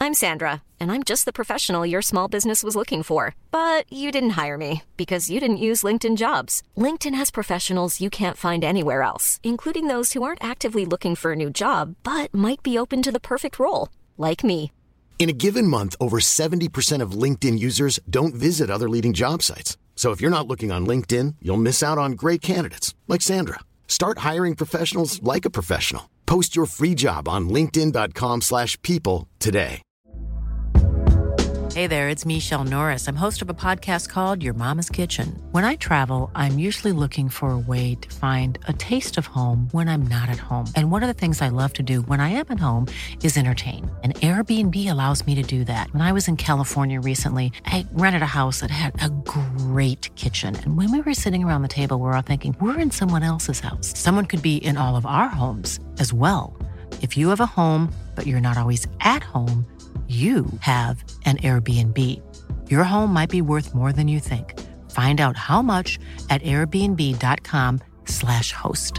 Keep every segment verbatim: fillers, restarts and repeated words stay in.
I'm Sandra, and I'm just the professional your small business was looking for. But you didn't hire me because you didn't use LinkedIn Jobs. LinkedIn has professionals you can't find anywhere else, including those who aren't actively looking for a new job, but might be open to the perfect role, like me. In a given month, over seventy percent of LinkedIn users don't visit other leading job sites. So if you're not looking on LinkedIn, you'll miss out on great candidates like Sandra. Start hiring professionals like a professional. Post your free job on linkedin dot com slash people today. Hey there, it's Michelle Norris. I'm host of a podcast called Your Mama's Kitchen. When I travel, I'm usually looking for a way to find a taste of home when I'm not at home. And one of the things I love to do when I am at home is entertain. And Airbnb allows me to do that. When I was in California recently, I rented a house that had a great kitchen. And when we were sitting around the table, we were all thinking, we're in someone else's house. Someone could be in all of our homes as well. If you have a home, but you're not always at home, you have an Airbnb. Your home might be worth more than you think. Find out how much at airbnb.com slash host.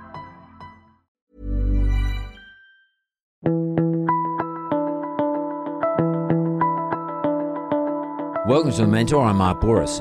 Welcome to The Mentor. I'm Mark Bouris.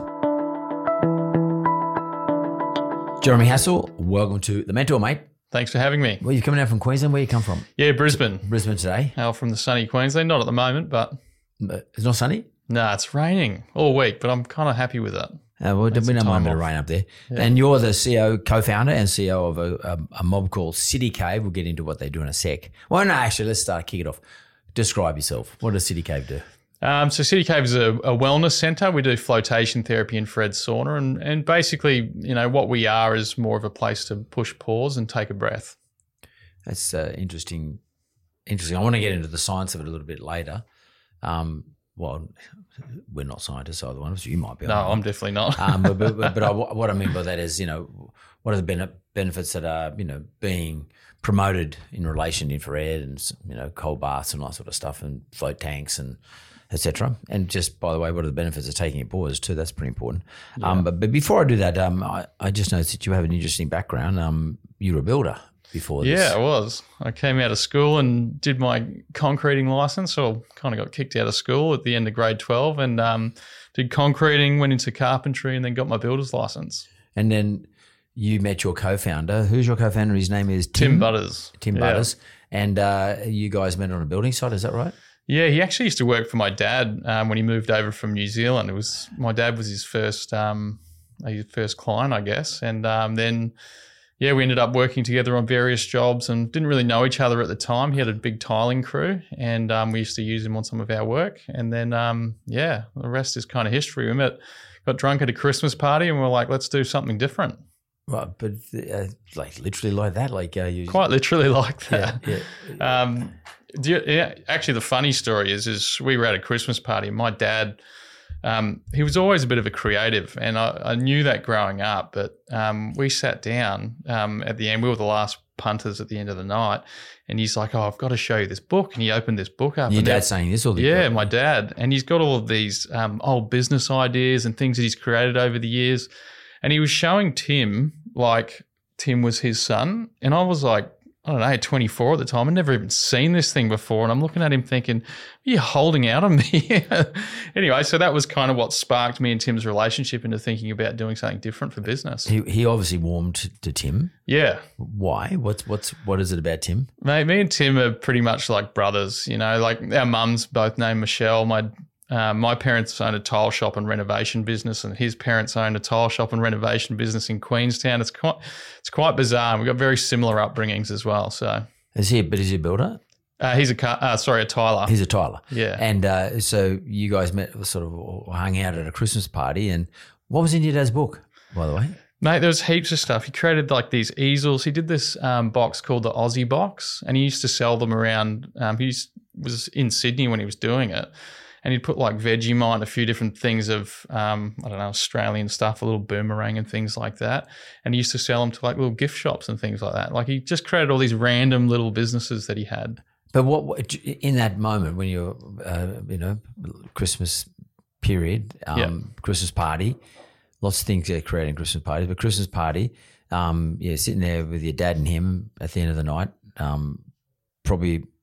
Jeremy Hassel, welcome to The Mentor, mate. Thanks for having me. Well, you're coming out from Queensland. Where you come from? Yeah, Brisbane. Brisbane today. Hail from the sunny Queensland. Not at the moment, but... It's not sunny? No, nah, it's raining all week, but I'm kind of happy with that. Uh, well, we don't mind a bit of rain up there. Yeah. And you're the C E O, co-founder and C E O of a, a, a mob called City Cave. We'll get into what they do in a sec. Well, no, actually, let's start, kick it off. Describe yourself. What does City Cave do? Um, so City Cave is a, a wellness centre. We do flotation therapy, infrared sauna. And, and basically, you know, what we are is more of a place to push pause and take a breath. That's uh, interesting. Interesting. I want to get into the science of it a little bit later. Um, well, we're not scientists, either one of us. You might be. No, I'm definitely not. um, but but, but, but I, what I mean by that is, you know, what are the bene- benefits that are, you know, being promoted in relation to infrared and, you know, cold baths and all that sort of stuff and float tanks and et cetera. And just, by the way, what are the benefits of taking a pause too? That's pretty important. Yeah. Um, but, but before I do that, um, I, I just noticed that you have an interesting background. Um, you're a builder. Before this. Yeah, I was. I came out of school and did my concreting license, or kind of got kicked out of school at the end of grade twelve and um, did concreting, went into carpentry and then got my builder's license. And then you met your co-founder. Who's your co-founder? His name is Tim? Tim Butters. Tim yeah. Butters. And uh, you guys met on a building site, is that right? Yeah, he actually used to work for my dad um, when he moved over from New Zealand. It was my dad was his first, um, his first client, I guess. And um, then... Yeah, we ended up working together on various jobs and didn't really know each other at the time. He had a big tiling crew and um, we used to use him on some of our work. And then, um, yeah, the rest is kind of history. We met, got drunk at a Christmas party and we we're like, let's do something different. Right, but uh, like literally like that? like uh, you Quite literally like that. Yeah, yeah. Um, do you, yeah, actually, the funny story is, is we were at a Christmas party and my dad... Um, he was always a bit of a creative and I, I knew that growing up, but um, we sat down um, at the end. We were the last punters at the end of the night and he's like, oh, I've got to show you this book. And he opened this book up. Your and dad's saying this? Or the yeah, book? My dad. And he's got all of these um, old business ideas and things that he's created over the years. And he was showing Tim like Tim was his son. And I was like, I don't know, twenty-four at the time. I'd never even seen this thing before. And I'm looking at him thinking, are you holding out on me? Anyway, so that was kind of what sparked me and Tim's relationship into thinking about doing something different for business. He, he obviously warmed to, to Tim. Yeah. Why? What's what's what is it about Tim? Mate, me and Tim are pretty much like brothers. You know, like our mums both named Michelle. My Uh, my parents owned a tile shop and renovation business, and his parents owned a tile shop and renovation business in Queenstown. It's quite, it's quite bizarre. We've got very similar upbringings as well. So, is he? But is he a builder? Uh, he's a car, uh, sorry, a tiler. He's a tiler. Yeah. And uh, so you guys met, sort of hung out at a Christmas party. And what was in your dad's book, by the way? Mate, there was heaps of stuff. He created like these easels. He did this um, box called the Aussie box, and he used to sell them around. Um, he was in Sydney when he was doing it. And he'd put like Vegemite and a few different things of, um, I don't know, Australian stuff, a little boomerang and things like that. And he used to sell them to like little gift shops and things like that. Like he just created all these random little businesses that he had. But what in that moment when you're, uh, you know, Christmas period, um, yeah. Christmas party, lots of things get creating Christmas parties, but Christmas party, um, yeah, sitting there with your dad and him at the end of the night, um, probably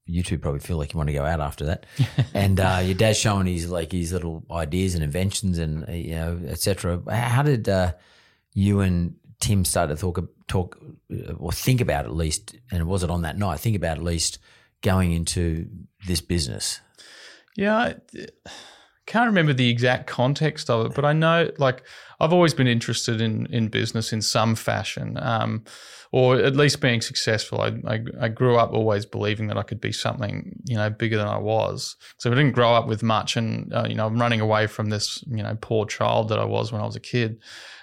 you two probably feel like you want to go out after that. And uh, your dad's showing his like his little ideas and inventions and uh, you know, et cetera. How did uh, you and Tim start to talk talk or think about at least? And was it on that night? Think about at least going into this business. Yeah, I can't remember the exact context of it, but I know like I've always been interested in in business in some fashion. Um, or at least being successful. I, I I grew up always believing that I could be something, you know, bigger than I was. So I didn't grow up with much, and uh, you know, I'm running away from this, you know, poor child that I was when I was a kid.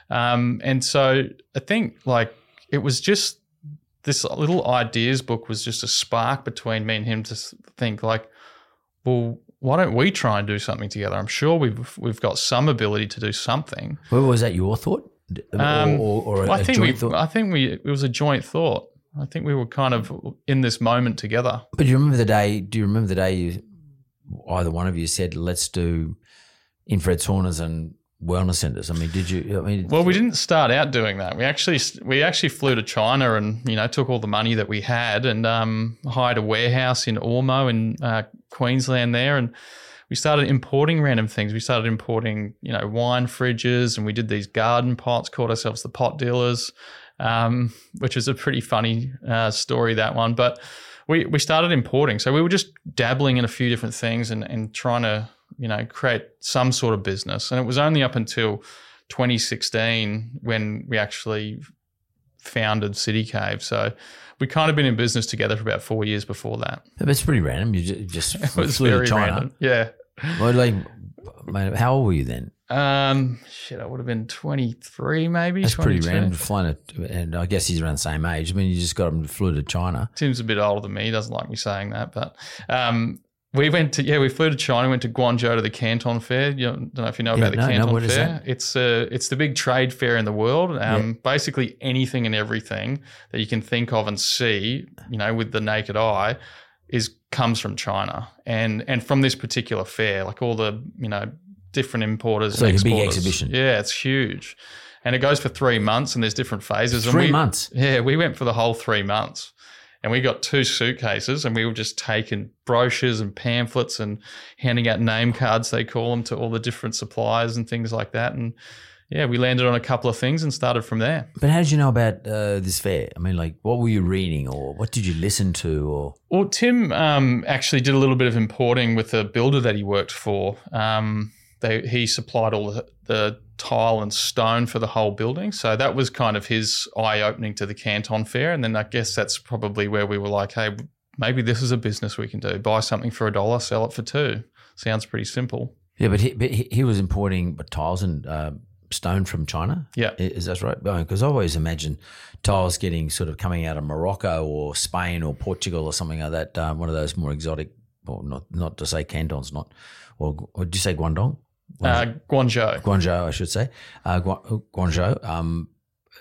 Um, and so I think like it was just this little ideas book was just a spark between me and him to think like, well, why don't we try and do something together? I'm sure we've we've got some ability to do something. Well, was that your thought? Um, or, or, or well, I a think joint we, thought? I think we, it was a joint thought. I think we were kind of in this moment together. But do you remember the day? Do you remember the day you, either one of you said, "Let's do infrared saunas and wellness centers"? I mean, did you? I mean, well, we didn't start out doing that. We actually, we actually flew to China and you know took all the money that we had and um, hired a warehouse in Ormo in uh, Queensland there and. We started importing random things. We started importing, you know, wine fridges, and we did these garden pots. Called ourselves the pot dealers, um, which is a pretty funny uh, story, that one. But we we started importing, so we were just dabbling in a few different things and and trying to, you know, create some sort of business. And it was only up until twenty sixteen when we actually founded City Cave. So we kind of been in business together for about four years before that. That's pretty random. You ju- just It was flew very to China. random. Yeah. Well, like, mate, how old were you then? Um, shit, I would have been twenty-three, maybe. That's pretty twenty-two. random. Flying it, and I guess he's around the same age. I mean, you just got him flew to China. Tim's a bit older than me. He doesn't like me saying that, but um, we went to yeah, we flew to China. Went to Guangzhou to the Canton Fair. You know, don't know if you know Yeah, about the no, no, Canton what is Fair. that? It's uh, it's the big trade fair in the world. Um, basically anything and everything that you can think of and see, you know, with the naked eye, is comes from China, and and from this particular fair, like all the you know different importers. So and like a big exporters. exhibition. Yeah, it's huge, and it goes for three months, and there's different phases. And Three we- months. Yeah, we went for the whole three months. And we got two suitcases and we were just taking brochures and pamphlets and handing out name cards, they call them, to all the different suppliers and things like that. And yeah, we landed on a couple of things and started from there. But how did you know about uh, this fair? I mean, like, what were you reading, or what did you listen to, or? Well, Tim um, actually did a little bit of importing with a builder that he worked for. Um, they, he supplied all the, the tile and stone for the whole building. So that was kind of his eye-opening to the Canton Fair. And then I guess that's probably where we were like, hey, maybe this is a business we can do. Buy something for a dollar, sell it for two. Sounds pretty simple. Yeah, but he, but he he was importing but tiles and uh, stone from China? Yeah. I- Is that right? Because I always imagine tiles getting sort of coming out of Morocco or Spain or Portugal or something like that, um, one of those more exotic, or not not to say Canton's not, or, or did you say Guangdong? Uh, Guangzhou. Guangzhou, I should say. Uh, Gua- Guangzhou. Um,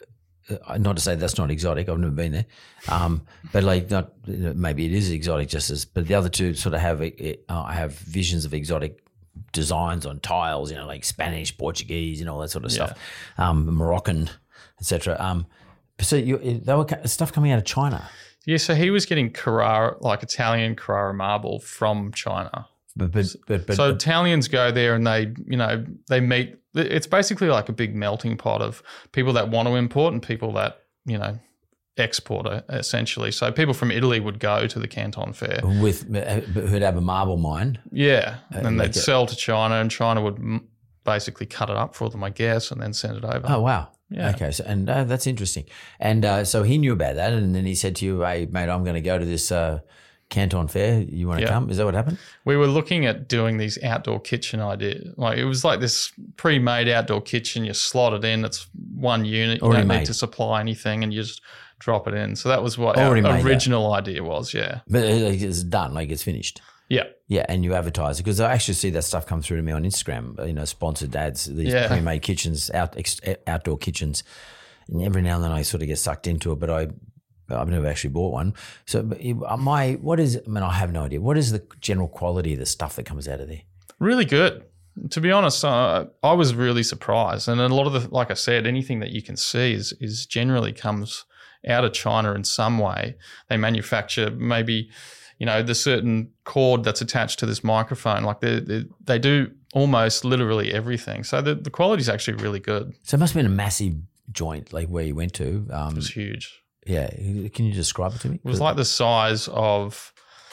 uh, not to say that's not exotic. I've never been there. Um, but like, not maybe it is exotic, just as. But the other two sort of have uh, have visions of exotic designs on tiles. You know, like Spanish, Portuguese, and all that sort of stuff. Um, Moroccan, et cetera. Um, so you, they were stuff coming out of China. Yeah, so he was getting Carrara, like Italian Carrara marble from China. But but but, but So Italians go there and they, you know, they meet. It's basically like a big melting pot of people that want to import and people that, you know, export essentially. So people from Italy would go to the Canton Fair. with who'd have a marble mine. Yeah, and then like they'd a- sell to China and China would m- basically cut it up for them, I guess, and then send it over. Oh wow. Yeah. Okay. So and uh, that's interesting. And uh, so he knew about that, and then he said to you, "Hey, mate, I'm going to go to this uh, Canton Fair. You want to Yeah. come?" Is that what happened? We were looking at doing these outdoor kitchen ideas. Like it was like this pre-made outdoor kitchen. You slot it in. It's one unit. You Already don't made. need to supply anything, and you just drop it in. So that was what Already our made that. original idea was. Yeah. But uh, like, it's done. Like it's finished. Yeah. Yeah, and you advertise it because I actually see that stuff come through to me on Instagram. You know, sponsored ads, these Yeah. pre-made kitchens, out ex, outdoor kitchens, and every now and then I sort of get sucked into it. But I, I've never actually bought one. So but you- my, what is? I mean, I have no idea. What is the general quality of the stuff that comes out of there? Really good. To be honest, uh, I was really surprised. And a lot of the, like I said, anything that you can see is is generally comes out of China in some way. They manufacture maybe, you know, the certain cord that's attached to this microphone. Like they they, they do almost literally everything. So the, the quality is actually really good. So it must have been a massive joint, like where you went to. Um, it was huge. Yeah. Can you describe it to me? It was like the size of,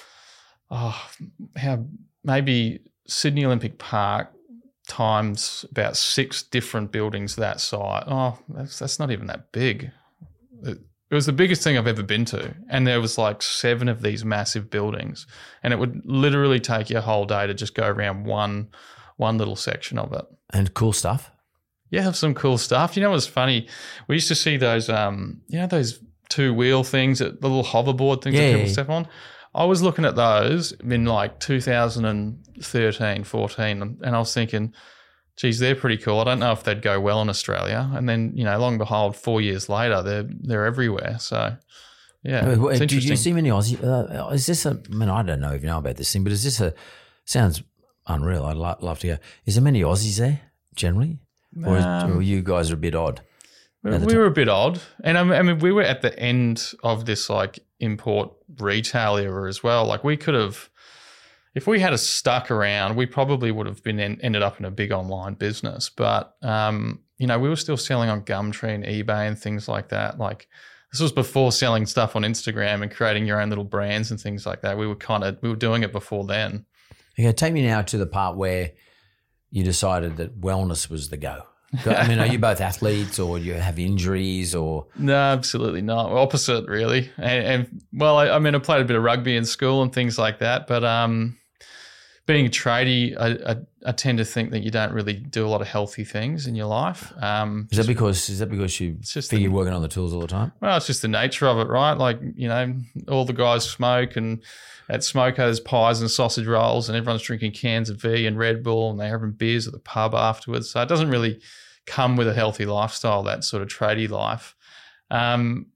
oh, how maybe Sydney Olympic Park times about six different buildings that size. Oh, that's, that's not even that big. It, it was the biggest thing I've ever been to. And there was like seven of these massive buildings. And it would literally take you a whole day to just go around one one little section of it. And cool stuff? Yeah, have some cool stuff. You know what's funny? We used to see those, um, you know, those two-wheel things, the little hoverboard things yeah, that people yeah. step on. I was looking at those in like two thousand thirteen, fourteen, and I was thinking, geez, they're pretty cool. I don't know if they'd go well in Australia. And then, you know, long and behold, four years later, they're they're everywhere. So, yeah, Wait, it's do interesting. you see many Aussie? Uh, is this a? I mean, I don't know if you know about this thing, but is this a? Sounds unreal. I'd lo- love to hear. Is there many Aussies there generally, or, is, Um, or you guys are a bit odd? We, at the we time? were a bit odd. And I mean, I mean, we were at the end of this like import retail era as well. Like we could have, if we had a stuck around, we probably would have been en- ended up in a big online business. But, um, you know, we were still selling on Gumtree and eBay and things like that. Like this was before selling stuff on Instagram and creating your own little brands and things like that. We were kind of, we were doing it before then. Okay, take me now to the part where you decided that wellness was the go. I mean, are you both athletes, or you have injuries, or? No, absolutely not. Opposite, really. And, and well, I, I mean, I played a bit of rugby in school and things like that. But um, being a tradie, I, I, I tend to think that you don't really do a lot of healthy things in your life. Um, Is that because is that because you just figure the- you're working on the tools all the time? well, it's just the nature of it, right? Like, you know, all the guys smoke, and at Smoke there's pies and sausage rolls, and everyone's drinking cans of V and Red Bull, and they're having beers at the pub afterwards. So it doesn't really come with a healthy lifestyle, that sort of tradie life. Um,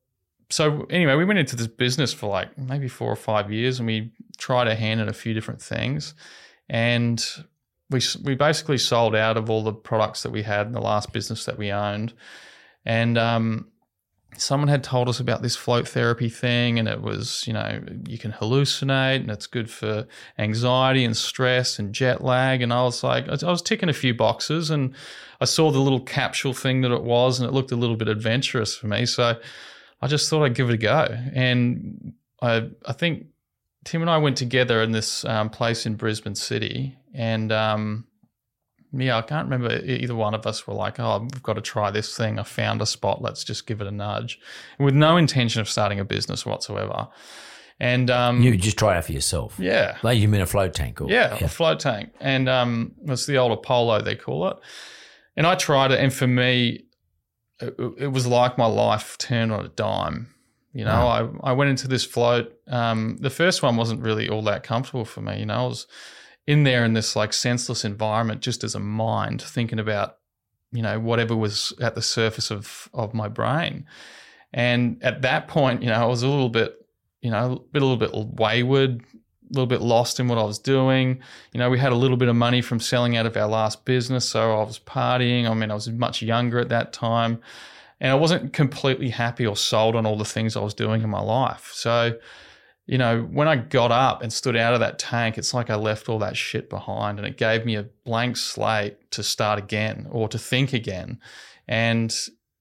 so anyway, we went into this business for like maybe four or five years, and we tried our hand at a few different things. And we we basically sold out of all the products that we had in the last business that we owned. And um, someone had told us about this float therapy thing, and it was, you know, you can hallucinate and it's good for anxiety and stress and jet lag. And I was like, I was ticking a few boxes, and I saw the little capsule thing that it was, and it looked a little bit adventurous for me. So I just thought I'd give it a go. And I, I think Tim and I went together in this um, place in Brisbane City, and um, yeah, I can't remember, either one of us were like, oh, we've got to try this thing. I found a spot. Let's just give it a nudge. And with no intention of starting a business whatsoever. And um, You just try it out for yourself. yeah. Like you mean a float tank? Or, Yeah, a float tank. And um, it's the old Apollo, they call it. And I tried it, and for me, it, it was like my life turned on a dime. You know, Wow. I, I went into this float. Um, the first one wasn't really all that comfortable for me. You know, I was in there in this like senseless environment, just as a mind, thinking about, you know, whatever was at the surface of of my brain. And at that point, you know, I was a little bit, you know, a bit, a little bit wayward, a little bit lost in what I was doing. You know, we had a little bit of money from selling out of our last business, so I was partying. I mean, I was much younger at that time, and I wasn't completely happy or sold on all the things I was doing in my life. So, you know, when I got up and stood out of that tank, it's like I left all that shit behind, and it gave me a blank slate to start again or to think again. And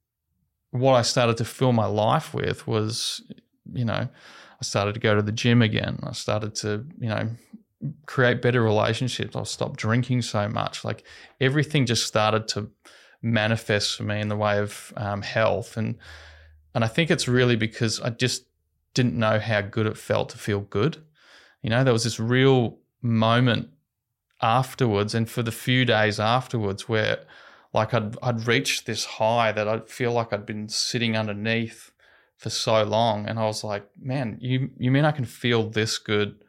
what I started to fill my life with was, you know, I started to go to the gym again. I started to, you know, create better relationships. I stopped drinking so much. Like everything just started to manifest for me in the way of um, health. And and I think it's really because I just didn't know how good it felt to feel good. You know, there was this real moment afterwards, and for the few days afterwards, where like I'd I'd reached this high that I feel like I'd been sitting underneath for so long, and I was like, man, you you mean I can feel this good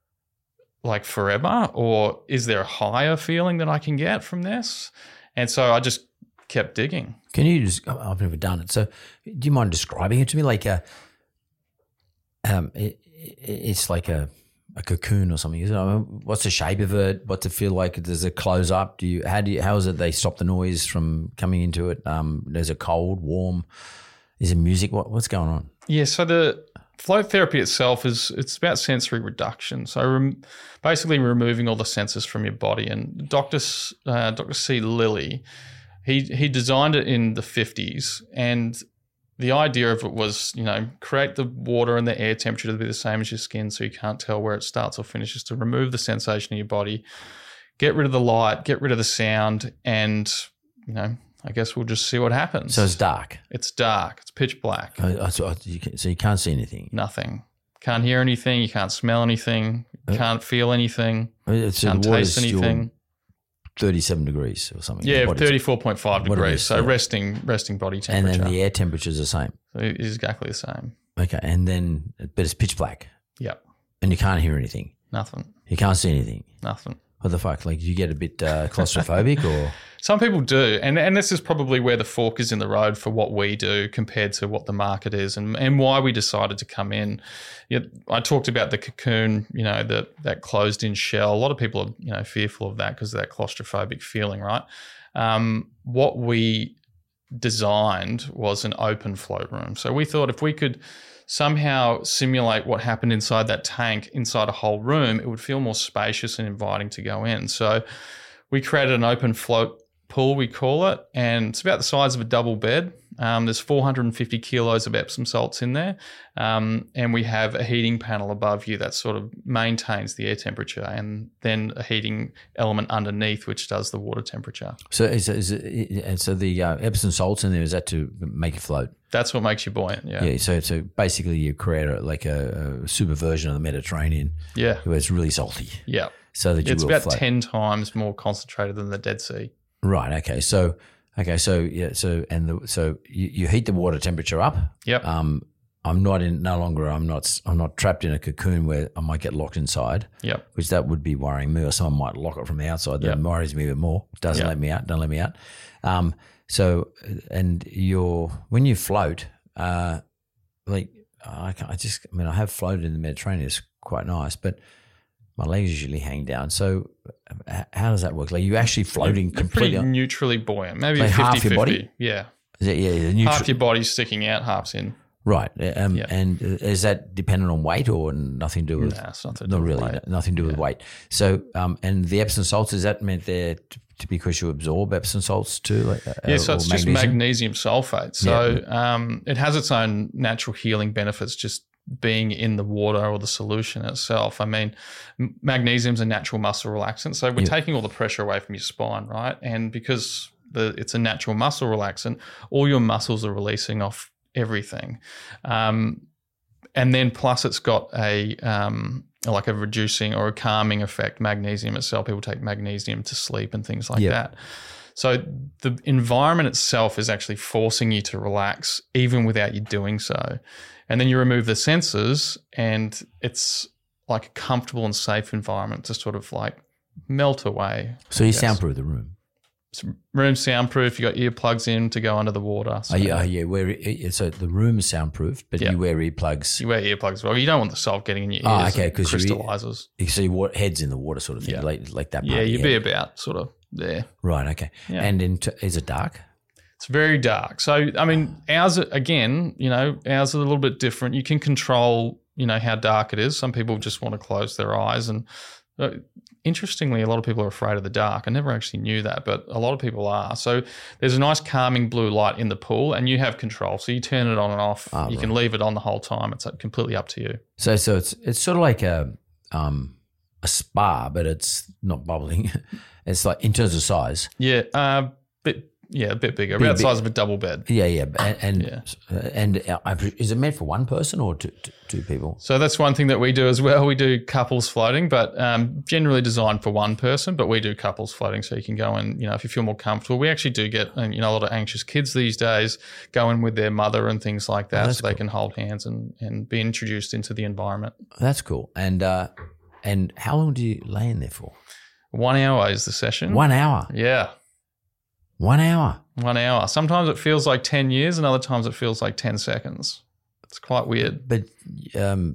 like forever? Or is there a higher feeling that I can get from this? And so I just kept digging. Can you just? I've never done it. So, do you mind describing it to me? Like a, um, it, it's like a, a cocoon or something. Is it? I mean, what's the shape of it? What's it feel like? Does it close up? Do you? How do you? How is it? They stop the noise from coming into it. Um, there's a cold, warm. Is it music? What What's going on? Yeah. So the float therapy itself is it's about sensory reduction. So rem- basically removing all the sensors from your body. And Doctor Uh, Doctor C. Lilly, he he designed it in the fifties, and the idea of it was, you know, create the water and the air temperature to be the same as your skin, so you can't tell where it starts or finishes, to remove the sensation in your body, get rid of the light, get rid of the sound, and, you know, I guess we'll just see what happens. So it's dark. It's dark. It's pitch black. Uh, so, you can, so you can't see anything. Nothing. Can't hear anything. You can't smell anything. You can't feel anything. It's can't taste anything. thirty-seven degrees or something. Yeah, thirty-four point five degrees. So yeah. resting resting body temperature. And then the air temperature is the same. So it is exactly the same. Okay, and then but it's pitch black. Yep. And you can't hear anything. Nothing. You can't see anything. Nothing. What the fuck? Like, you get a bit uh, claustrophobic or? Some people do. And and this is probably where the fork is in the road for what we do compared to what the market is, and, and why we decided to come in. You know, I talked about the cocoon, you know, the, that closed-in shell. A lot of people are, you know, fearful of that because of that claustrophobic feeling, right? Um, what we designed was an open float room. So we thought if we could somehow simulate what happened inside that tank, inside a whole room, it would feel more spacious and inviting to go in. So we created an open float pool, we call it, and it's about the size of a double bed. Um, there's four hundred fifty kilos of Epsom salts in there, um, and we have a heating panel above you that sort of maintains the air temperature, and then a heating element underneath which does the water temperature. So is, is it, so the uh, Epsom salts in there, is that to make it float? That's what makes you buoyant, yeah. Yeah, so so basically you create a, like a, a super version of the Mediterranean, yeah, where it's really salty. Yeah. So that you it's will about float. ten times more concentrated than the Dead Sea. Right. Okay. So okay. So yeah. So and the, so you, you heat the water temperature up. Yep. Um, I'm not in no longer. I'm not. I'm not trapped in a cocoon where I might get locked inside. Yep. Which that would be worrying me, or someone might lock it from the outside. That yep. worries me a bit more. Doesn't yep. let me out. Don't let me out. Um. So and you're when you float, uh, like I, I just. I mean, I have floated in the Mediterranean. It's quite nice, but my legs usually hang down. So how does that work? Like, you actually floating You're completely pretty neutrally buoyant, maybe like fifty half your fifty. body? Yeah. Is it, yeah, neutral- half your body's sticking out, half's in. Right. Um, Yeah. And is that dependent on weight or nothing to do with? Nah, it's nothing to Not do with really. weight. Nothing to do with weight. So, um, and the Epsom salts, is that meant there to, to because you absorb Epsom salts too? Like, uh, Yeah, so or it's magnesium? just magnesium sulfate. So um, it has its own natural healing benefits just being in the water or the solution itself. I mean, m- magnesium's a natural muscle relaxant, so we're Yeah. taking all the pressure away from your spine, right? And because the, it's a natural muscle relaxant, all your muscles are releasing off everything. Um, and then plus it's got a um, like a reducing or a calming effect, magnesium itself. People take magnesium to sleep and things like Yeah. that. So the environment itself is actually forcing you to relax even without you doing so. And then you remove the sensors and it's like a comfortable and safe environment to sort of like melt away. So you I guess. soundproof the room. It's room soundproof. You got earplugs in to go under the water. So Oh yeah, oh, yeah. Wear, so the room is soundproofed, but Yeah. you wear earplugs. you wear earplugs as well. You don't want the salt getting in your Oh, ears. okay, It 'cause you- crystallizes. So your wa- head's in the water, sort of thing, Yeah. like like that. Yeah, part of you'd your be head. about sort of there. Right. Okay. Yeah. And in t- is it dark? It's very dark. So, I mean, ours, again, you know, ours are a little bit different. You can control, you know, how dark it is. Some people just want to close their eyes. And uh, interestingly, a lot of people are afraid of the dark. I never actually knew that, but a lot of people are. So there's a nice calming blue light in the pool and you have control. So you turn it on and off. Oh, you right. can leave it on the whole time. It's completely up to you. So so it's it's sort of like a um a spa, but it's not bubbling. It's like in terms of size. Yeah, uh, bit, yeah, a bit bigger, Bit- about the bit- size of a double bed. Yeah, yeah, and and, Yeah. uh, and uh, I pre- is it meant for one person or two, two, two people? So that's one thing that we do as well. We do couples floating, but um, generally designed for one person. But we do couples floating, so you can go in. You know, if you feel more comfortable, we actually do get um, you know a lot of anxious kids these days go in with their mother and things like that, Oh, that's so they cool. can hold hands and and be introduced into the environment. That's cool. And uh, and how long do you lay in there for? One hour is the session. One hour. Yeah, One hour. one hour. Sometimes it feels like ten years, and other times it feels like ten seconds. It's quite weird. But um,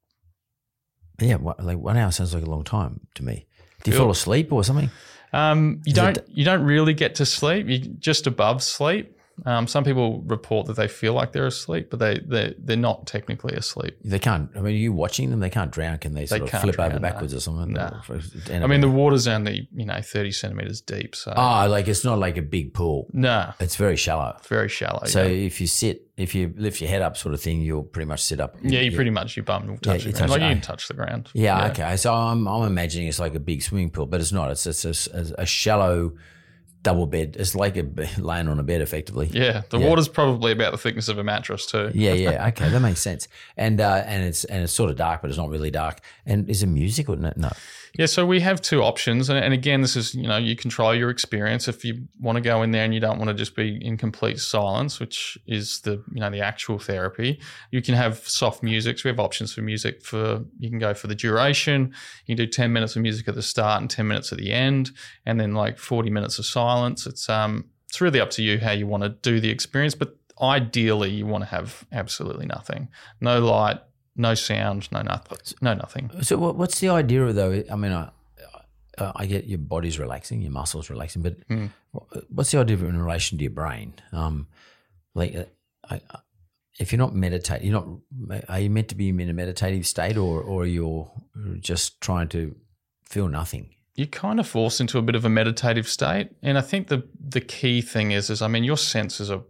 yeah, what, like one hour sounds like a long time to me. Do you Feel- fall asleep or something? Um, you Is don't it- you don't really get to sleep. You just above sleep. Um, some people report that they feel like they're asleep, but they they they're not technically asleep. They can't. I mean, are you watching them? They can't drown, can they? Sort They of can't flip drown, over no. backwards or something. No. And I mean, the water's only you know thirty centimeters deep, so oh, like it's not like a big pool. no, It's very shallow. it's very shallow. So yeah. if you sit, if you lift your head up, sort of thing, you'll pretty much sit up. Yeah, you pretty much your bum will touch you the touch ground. Like it. you can touch the ground. Yeah, okay. So I'm I'm imagining it's like a big swimming pool, but it's not. It's it's a, a shallow double bed. It's like a laying on a bed, effectively. Yeah, the Yeah. water's probably about the thickness of a mattress too. Yeah, yeah. Okay, that makes sense. And uh, and it's and it's sort of dark, but it's not really dark. And is it music or no? no? Yeah, so we have two options, and, and again, this is you know you control your experience. If you want to go in there and you don't want to just be in complete silence, which is the you know the actual therapy, you can have soft music. So we have options for music. For you can go for the duration. You can do ten minutes of music at the start and ten minutes at the end, and then like forty minutes of silence. It's um it's really up to you how you want to do the experience, but ideally you want to have absolutely nothing, no light. No sound, no nothing, no nothing. So what, what's the idea of though? I mean, I, I I get your body's relaxing, your muscles relaxing, but Mm. what's the idea of it in relation to your brain? Um, like, uh, I, I, if you're not meditating, you're not. Are you meant to be in a meditative state, or or you're just trying to feel nothing? You're kind of forced into a bit of a meditative state, and I think the the key thing is, is I mean, your senses are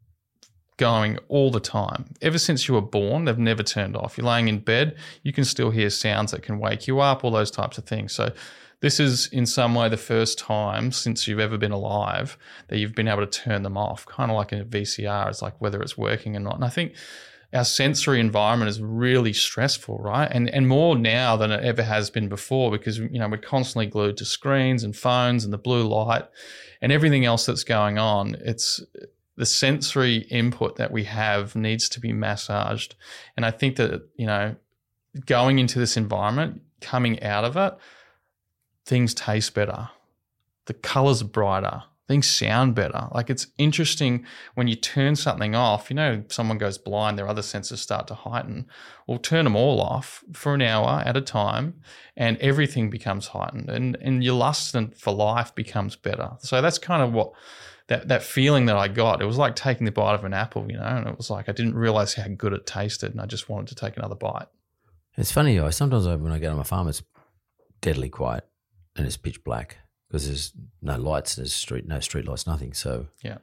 going all the time. Ever since you were born, they've never turned off. You're laying in bed, you can still hear sounds that can wake you up, all those types of things. So this is in some way the first time since you've ever been alive that you've been able to turn them off, kind of like in a V C R. It's like whether it's working or not. And I think our sensory environment is really stressful, right? And and more now than it ever has been before because, you know, we're constantly glued to screens and phones and the blue light and everything else that's going on. It's the sensory input that we have needs to be massaged. And I think that, you know, going into this environment, coming out of it, things taste better. The colors are brighter. Things sound better. Like it's interesting when you turn something off, you know, someone goes blind, their other senses start to heighten. Well, turn them all off for an hour at a time and everything becomes heightened and, and your lust for life becomes better. So that's kind of what that, that feeling that I got. It was like taking the bite of an apple, you know, and it was like I didn't realize how good it tasted and I just wanted to take another bite. It's funny, though. Sometimes when I go to my farm, it's deadly quiet and it's pitch black. Because there's no lights, there's street, no street lights, nothing. So yeah,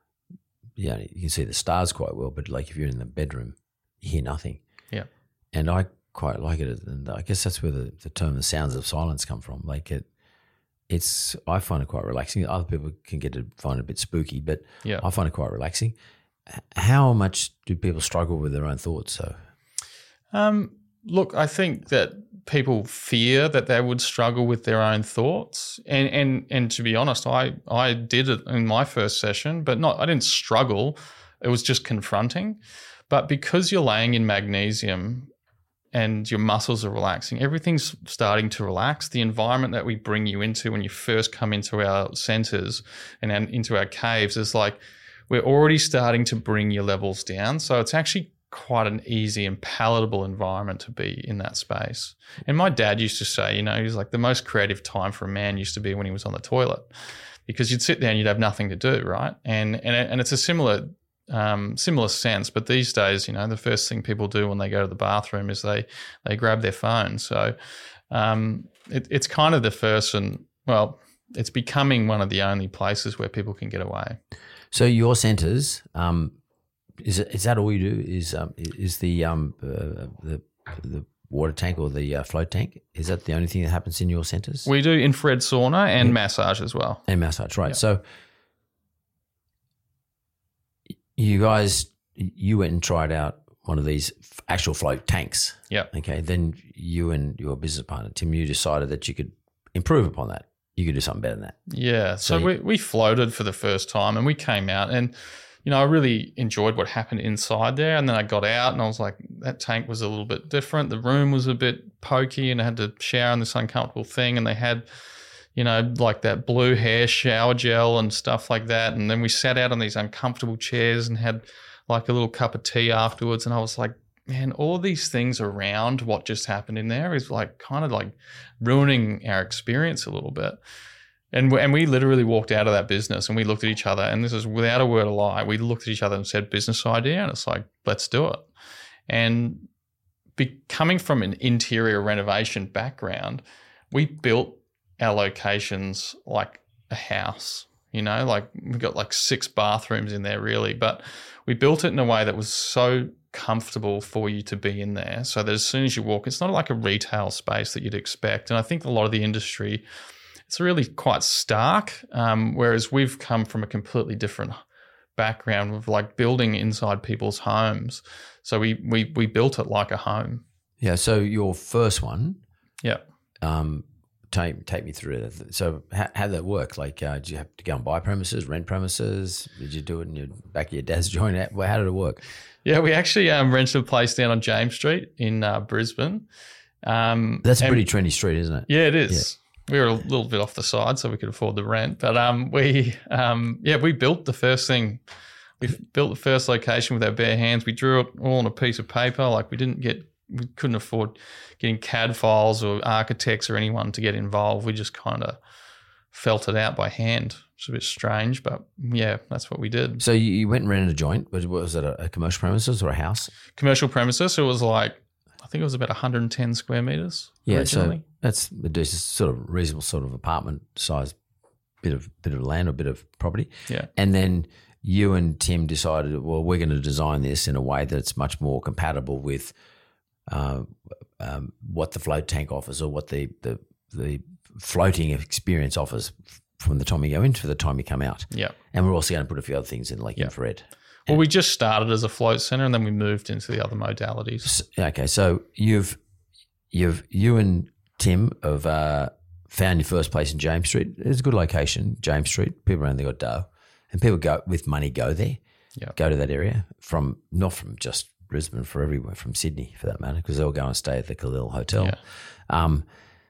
yeah, you can see the stars quite well. But like if you're in the bedroom, you hear nothing. Yeah, and I quite like it, and I guess that's where the, the term "the sounds of silence" come from. Like it, it's I find it quite relaxing. Other people can get to find it a bit spooky, but yeah, I find it quite relaxing. How much do people struggle with their own thoughts? So, um, look, I think that people fear that they would struggle with their own thoughts. And and and to be honest, I, I did it in my first session, but not I didn't struggle. It was just confronting. But because you're laying in magnesium and your muscles are relaxing, everything's starting to relax. The environment that we bring you into when you first come into our centers and into our caves is like we're already starting to bring your levels down. So it's actually quite an easy and palatable environment to be in that space. And my dad used to say, you know, he was like the most creative time for a man used to be when he was on the toilet because you'd sit there and you'd have nothing to do, right? And and and it's a similar um, similar sense, but these days, you know, the first thing people do when they go to the bathroom is they they grab their phone. So um, it, it's kind of the first and, well, it's becoming one of the only places where people can get away. So your centres, um, Is it, is that all you do? Is um is the um uh, the the water tank or the uh, float tank? Is that the only thing that happens in your centres? We do infrared sauna and yeah. massage as well. And massage, right? Yeah. So you guys, you went and tried out one of these actual float tanks. Yeah. Okay. Then you and your business partner Tim, you decided that you could improve upon that. You could do something better than that. Yeah. So, so we we floated for the first time and we came out and. You know, I really enjoyed what happened inside there. And then I got out and I was like, that tank was a little bit different. The room was a bit pokey and I had to shower in this uncomfortable thing. And they had, you know, like that blue hair shower gel and stuff like that. And then we sat out on these uncomfortable chairs and had like a little cup of tea afterwards. And I was like, man, all of these things around what just happened in there is like kind of like ruining our experience a little bit. And we, and we literally walked out of that business and we looked at each other, and this is without a word of lie. We looked at each other and said, business idea. And it's like, let's do it. And be, coming from an interior renovation background, we built our locations like a house, you know, like we got like six bathrooms in there really, but we built it in a way that was so comfortable for you to be in there. So that as soon as you walk, it's not like a retail space that you'd expect. And I think a lot of the industry, it's really quite stark, um, whereas we've come from a completely different background of like building inside people's homes. So we we we built it like a home. Yeah. So your first one, yeah. Um, take take me through it. So how how did that work? Like, uh, did you have to go and buy premises, rent premises? Did you do it in your back of your dad's joint? How, how did it work? Yeah, we actually um, rented a place down on James Street in uh, Brisbane. Um, That's a pretty trendy street, isn't it? Yeah, it is. Yeah. We were a little bit off the side, so we could afford the rent. But um, we, um, yeah, we built the first thing. We built the first location with our bare hands. We drew it all on a piece of paper. Like we didn't get, we couldn't afford getting C A D files or architects or anyone to get involved. We just kind of felt it out by hand. It's a bit strange, but yeah, that's what we did. So you went and rented a joint. Was, was it a, a commercial premises or a house? Commercial premises. So it was like, I think it was about one hundred ten square meters. Yeah, originally. So that's a decent, sort of reasonable sort of apartment size bit of bit of land or bit of property. Yeah. And then you and Tim decided, well, we're going to design this in a way that's much more compatible with uh, um, what the float tank offers or what the, the the floating experience offers from the time you go in to the time you come out. Yeah. And we're also going to put a few other things in, like yeah. infrared. Well, we just started as a float center, and then we moved into the other modalities. Okay, so you've you've you and Tim have uh, found your first place in James Street. It's a good location, James Street. People around there got dough, and people go with money go there. Yeah, go to that area from not from just Brisbane, for everywhere, from Sydney for that matter, because they'll go and stay at the Khalil Hotel. Yeah. Um,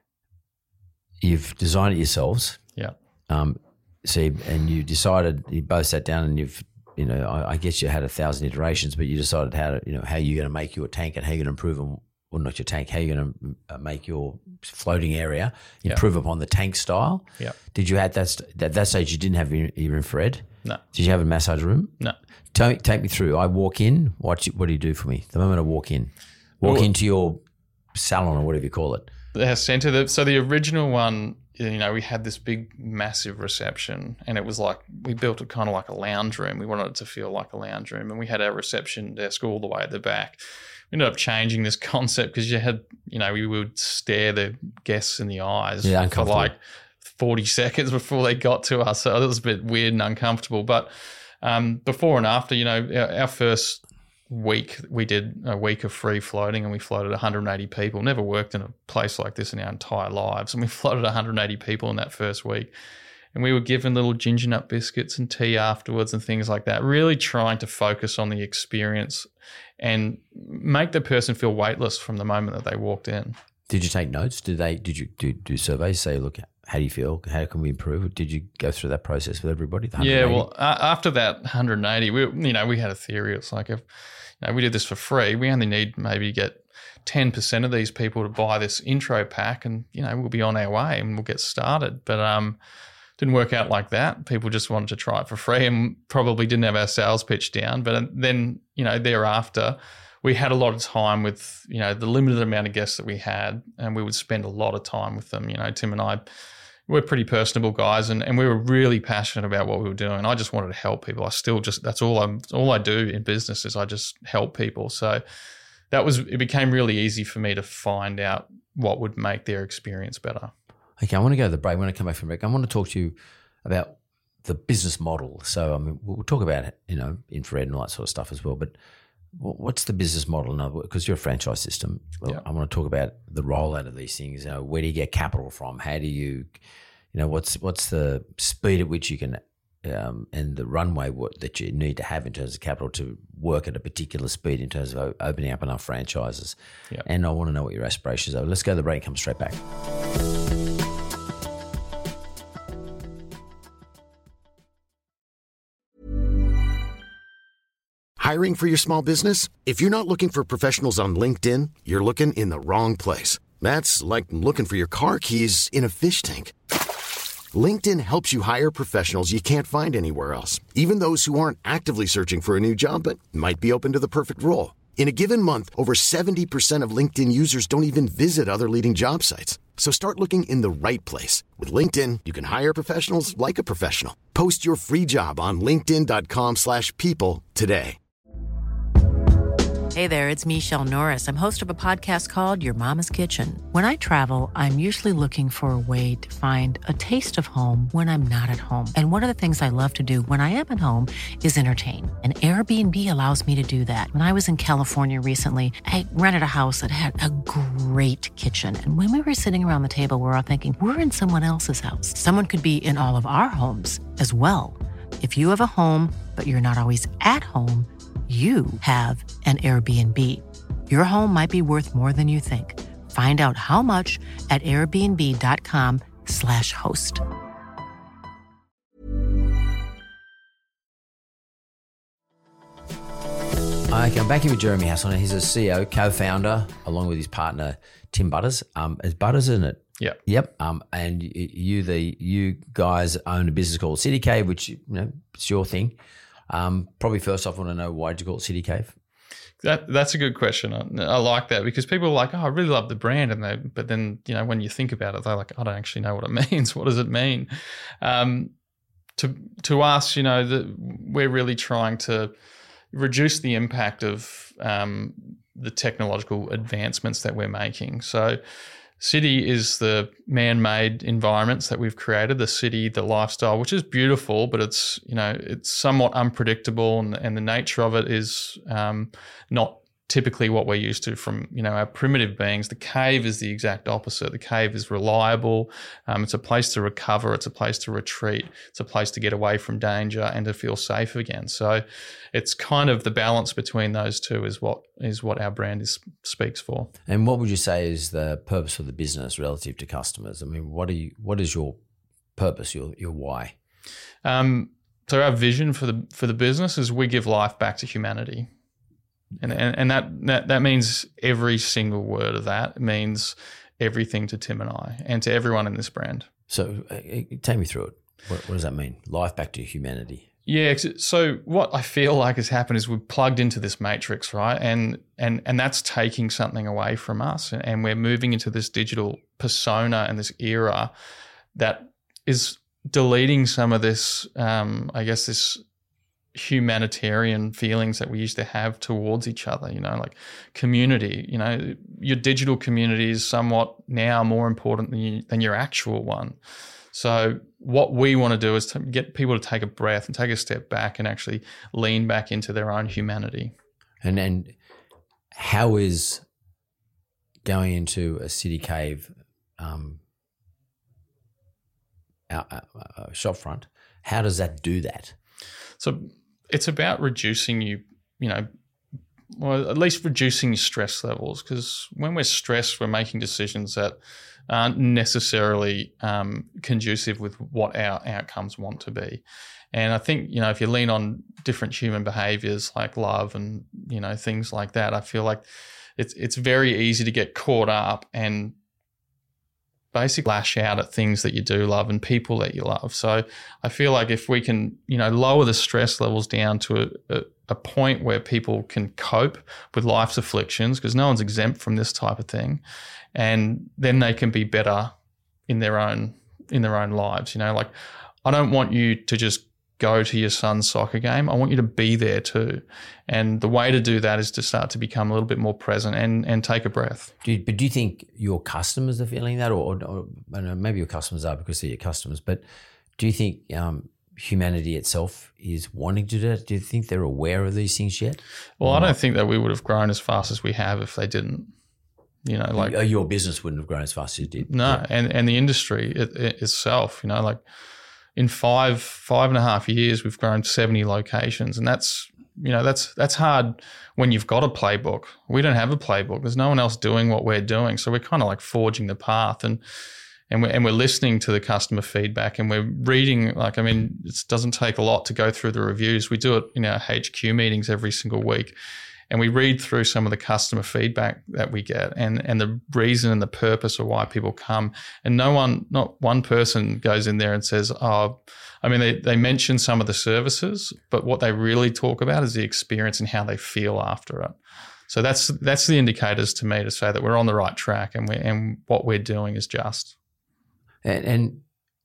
you've designed it yourselves. Yeah. Um, so you, and you decided, you both sat down and you've. You know, I, I guess you had a thousand iterations, but you decided how to, you know, how you're going to make your tank and how you're going to improve on, well, not your tank, how you're going to make your floating area improve yeah. upon the tank style. Yeah. Did you at that st- at that stage you didn't have your, your infrared? No. Did you have a massage room? No. Take take me through. I walk in. What what do you do for me? The moment I walk in, walk well, into your salon or whatever you call it. The center. The, so the original one. You know, we had this big, massive reception, and it was like we built it kind of like a lounge room. We wanted it to feel like a lounge room, and we had our reception desk all the way at the back. We ended up changing this concept because you had, you know, we would stare the guests in the eyes yeah, for like forty seconds before they got to us. So it was a bit weird and uncomfortable. But um, before and after, you know, our, our first week, we did a week of free floating, and we floated one hundred eighty people. Never worked in a place like this in our entire lives, and we floated one hundred eighty people in that first week. And we were given little ginger nut biscuits and tea afterwards and things like that, really trying to focus on the experience and make the person feel weightless from the moment that they walked in. Did you take notes? Did they? Did you do, do surveys? Say, look, how do you feel? How can we improve? Did you go through that process with everybody? The yeah, well, uh, after that one hundred eighty, we, you know, we had a theory. It's like if you know, we did this for free, we only need maybe get ten percent of these people to buy this intro pack, and you know, we'll be on our way and we'll get started. But um, didn't work out like that. People just wanted to try it for free, and probably didn't have our sales pitch down. But then, you know, thereafter, we had a lot of time with, you know, the limited amount of guests that we had, and we would spend a lot of time with them. You know, Tim and I, we're pretty personable guys, and, and we were really passionate about what we were doing. I just wanted to help people. I still just, that's all I'm, all I do in business is I just help people. So that was, it became really easy for me to find out what would make their experience better. Okay, I want to go to the break. When I come back from break, I want to talk to you about the business model. So, I mean, we'll talk about, you know, infrared and all that sort of stuff as well, but what's the business model now? Because you're a franchise system. Well, yeah. I want to talk about the rollout of these things. You know, where do you get capital from? How do you, you know, what's what's the speed at which you can, um, and the runway what, that you need to have in terms of capital to work at a particular speed in terms of opening up enough franchises. Yeah. And I want to know what your aspirations are. Let's go to the break and come straight back. Hiring for your small business? If you're not looking for professionals on LinkedIn, you're looking in the wrong place. That's like looking for your car keys in a fish tank. LinkedIn helps you hire professionals you can't find anywhere else, even those who aren't actively searching for a new job but might be open to the perfect role. In a given month, over seventy percent of LinkedIn users don't even visit other leading job sites. So start looking in the right place. With LinkedIn, you can hire professionals like a professional. Post your free job on linkedin dot com slash people today. Hey there, it's Michelle Norris. I'm host of a podcast called Your Mama's Kitchen. When I travel, I'm usually looking for a way to find a taste of home when I'm not at home. And one of the things I love to do when I am at home is entertain. And Airbnb allows me to do that. When I was in California recently, I rented a house that had a great kitchen. And when we were sitting around the table, we were all thinking, we're in someone else's house. Someone could be in all of our homes as well. If you have a home, but you're not always at home, you have an Airbnb. Your home might be worth more than you think. Find out how much at airbnb.com slash host. Okay, I'm back here with Jeremy Hasselner. He's a C E O, co-founder, along with his partner, Tim Butters. Um, it's Butters, isn't it? Yeah. Yep. Um, and you, you, the you guys own a business called City Cave, which, you know, it's your thing. Um, probably first off, I want to know, why did you call it City Cave? That that's a good question. I, I like that because people are like, oh, I really love the brand, and they, but then, you know, when you think about it, they're like, I don't actually know what it means. What does it mean? Um, to to us, you know, that we're really trying to reduce the impact of um, the technological advancements that we're making. So city is the man-made environments that we've created, the city, the lifestyle, which is beautiful, but it's, you know, it's somewhat unpredictable, and, and the nature of it is um, not typically what we're used to from, you know, our primitive beings. The cave is the exact opposite. The cave is reliable. Um, it's a place to recover. It's a place to retreat. It's a place to get away from danger and to feel safe again. So it's kind of the balance between those two is what is what our brand is speaks for. And what would you say is the purpose of the business relative to customers? I mean, what are you? What is your purpose? Your your why? Um, so our vision for the for the business is we give life back to humanity. And, and and that, that that means every single word of that. It means everything to Tim and I and to everyone in this brand. So uh, take me through it. What, what does that mean? Life back to humanity. Yeah. So what I feel like has happened is we've plugged into this matrix, right? And and and that's taking something away from us. And, and we're moving into this digital persona and this era that is deleting some of this, um, I guess, this humanitarian feelings that we used to have towards each other, you know, like community. You know, your digital community is somewhat now more important than, you, than your actual one. So what we want to do is to get people to take a breath and take a step back and actually lean back into their own humanity. And and how is going into a City Cave um, uh, uh, shop front, how does that do that? So it's about reducing you, you know, well, at least reducing your stress levels, because when we're stressed, we're making decisions that aren't necessarily um, conducive with what our outcomes want to be. And I think, you know, if you lean on different human behaviors like love and, you know, things like that, I feel like it's it's very easy to get caught up and basically lash out at things that you do love and people that you love. So I feel like if we can, you know, lower the stress levels down to a, a, a point where people can cope with life's afflictions, because no one's exempt from this type of thing, and then they can be better in their own in their own lives. You know, like I don't want you to just go to your son's soccer game. I want you to be there too. And the way to do that is to start to become a little bit more present and, and take a breath. Do you, but do you think your customers are feeling that, or, or I don't know, maybe your customers are because they're your customers, but do you think um, humanity itself is wanting to do that? Do you think they're aware of these things yet? Well, I don't think that we would have grown as fast as we have if they didn't. You know, like your business wouldn't have grown as fast as it did. No, yeah. and, and the industry it, it itself, you know, like in five, five and a half years, we've grown seventy locations, and that's, you know, that's that's hard when you've got a playbook. We don't have a playbook. There's no one else doing what we're doing, so we're kind of like forging the path, and and we're and we're listening to the customer feedback, and we're reading. Like, I mean, it doesn't take a lot to go through the reviews. We do it in our H Q meetings every single week, and we read through some of the customer feedback that we get and, and the reason and the purpose of why people come. And no one, not one person goes in there and says, oh, I mean, they, they mention some of the services, but what they really talk about is the experience and how they feel after it. So that's that's the indicators to me to say that we're on the right track and we and what we're doing is just. And, and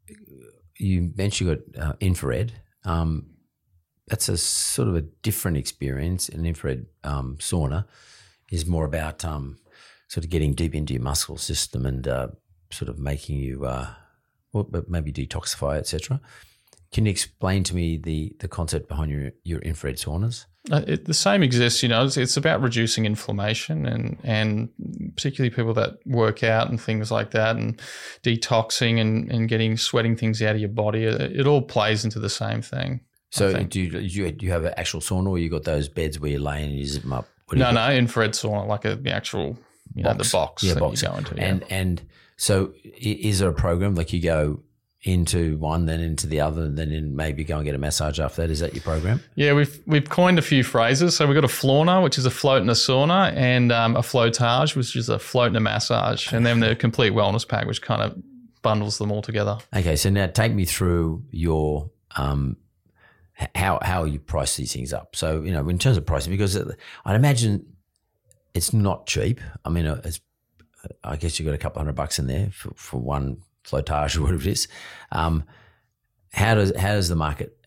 you mentioned you got uh, infrared. Um, that's a sort of a different experience. An infrared um, sauna is more about um, sort of getting deep into your muscle system and uh, sort of making you, uh, well, maybe detoxify, et cetera. Can you explain to me the the concept behind your, your infrared saunas? Uh, it, the same exists, you know. It's, it's about reducing inflammation and and particularly people that work out and things like that, and detoxing and, and getting sweating things out of your body. It, it all plays into the same thing. So do you, do you do you have an actual sauna, or you got those beds where you lay and you zip them up? No, no, infrared sauna, like a, the actual, you box. know, the box yeah, that box. you go into. And yeah. and so is there a program like you go into one, then into the other, and then in maybe go and get a massage after that? Is that your program? Yeah, we've we've coined a few phrases. So we've got a Florna, which is a float and a sauna, and um, a Flotage, which is a float and a massage, and then the complete wellness pack, which kind of bundles them all together. Okay, so now take me through your um, how how you price these things up. So, you know, in terms of pricing, because I'd imagine it's not cheap. I mean, it's, I guess you got a couple hundred bucks in there for, for one Flotage or whatever it is. Um, how does how does the market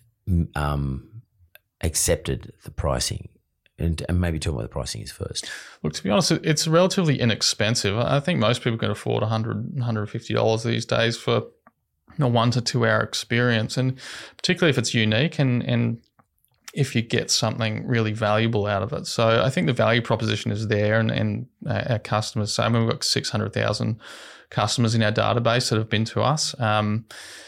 um, accepted the pricing? And, and maybe talk about the pricing is first. Look, to be honest, it's relatively inexpensive. I think most people can afford one hundred dollars, one hundred fifty dollars these days for a one to two hour experience, and particularly if it's unique and and if you get something really valuable out of it. So I think the value proposition is there, and, and our customers say, I mean, we've got six hundred thousand customers in our database that have been to us. Um,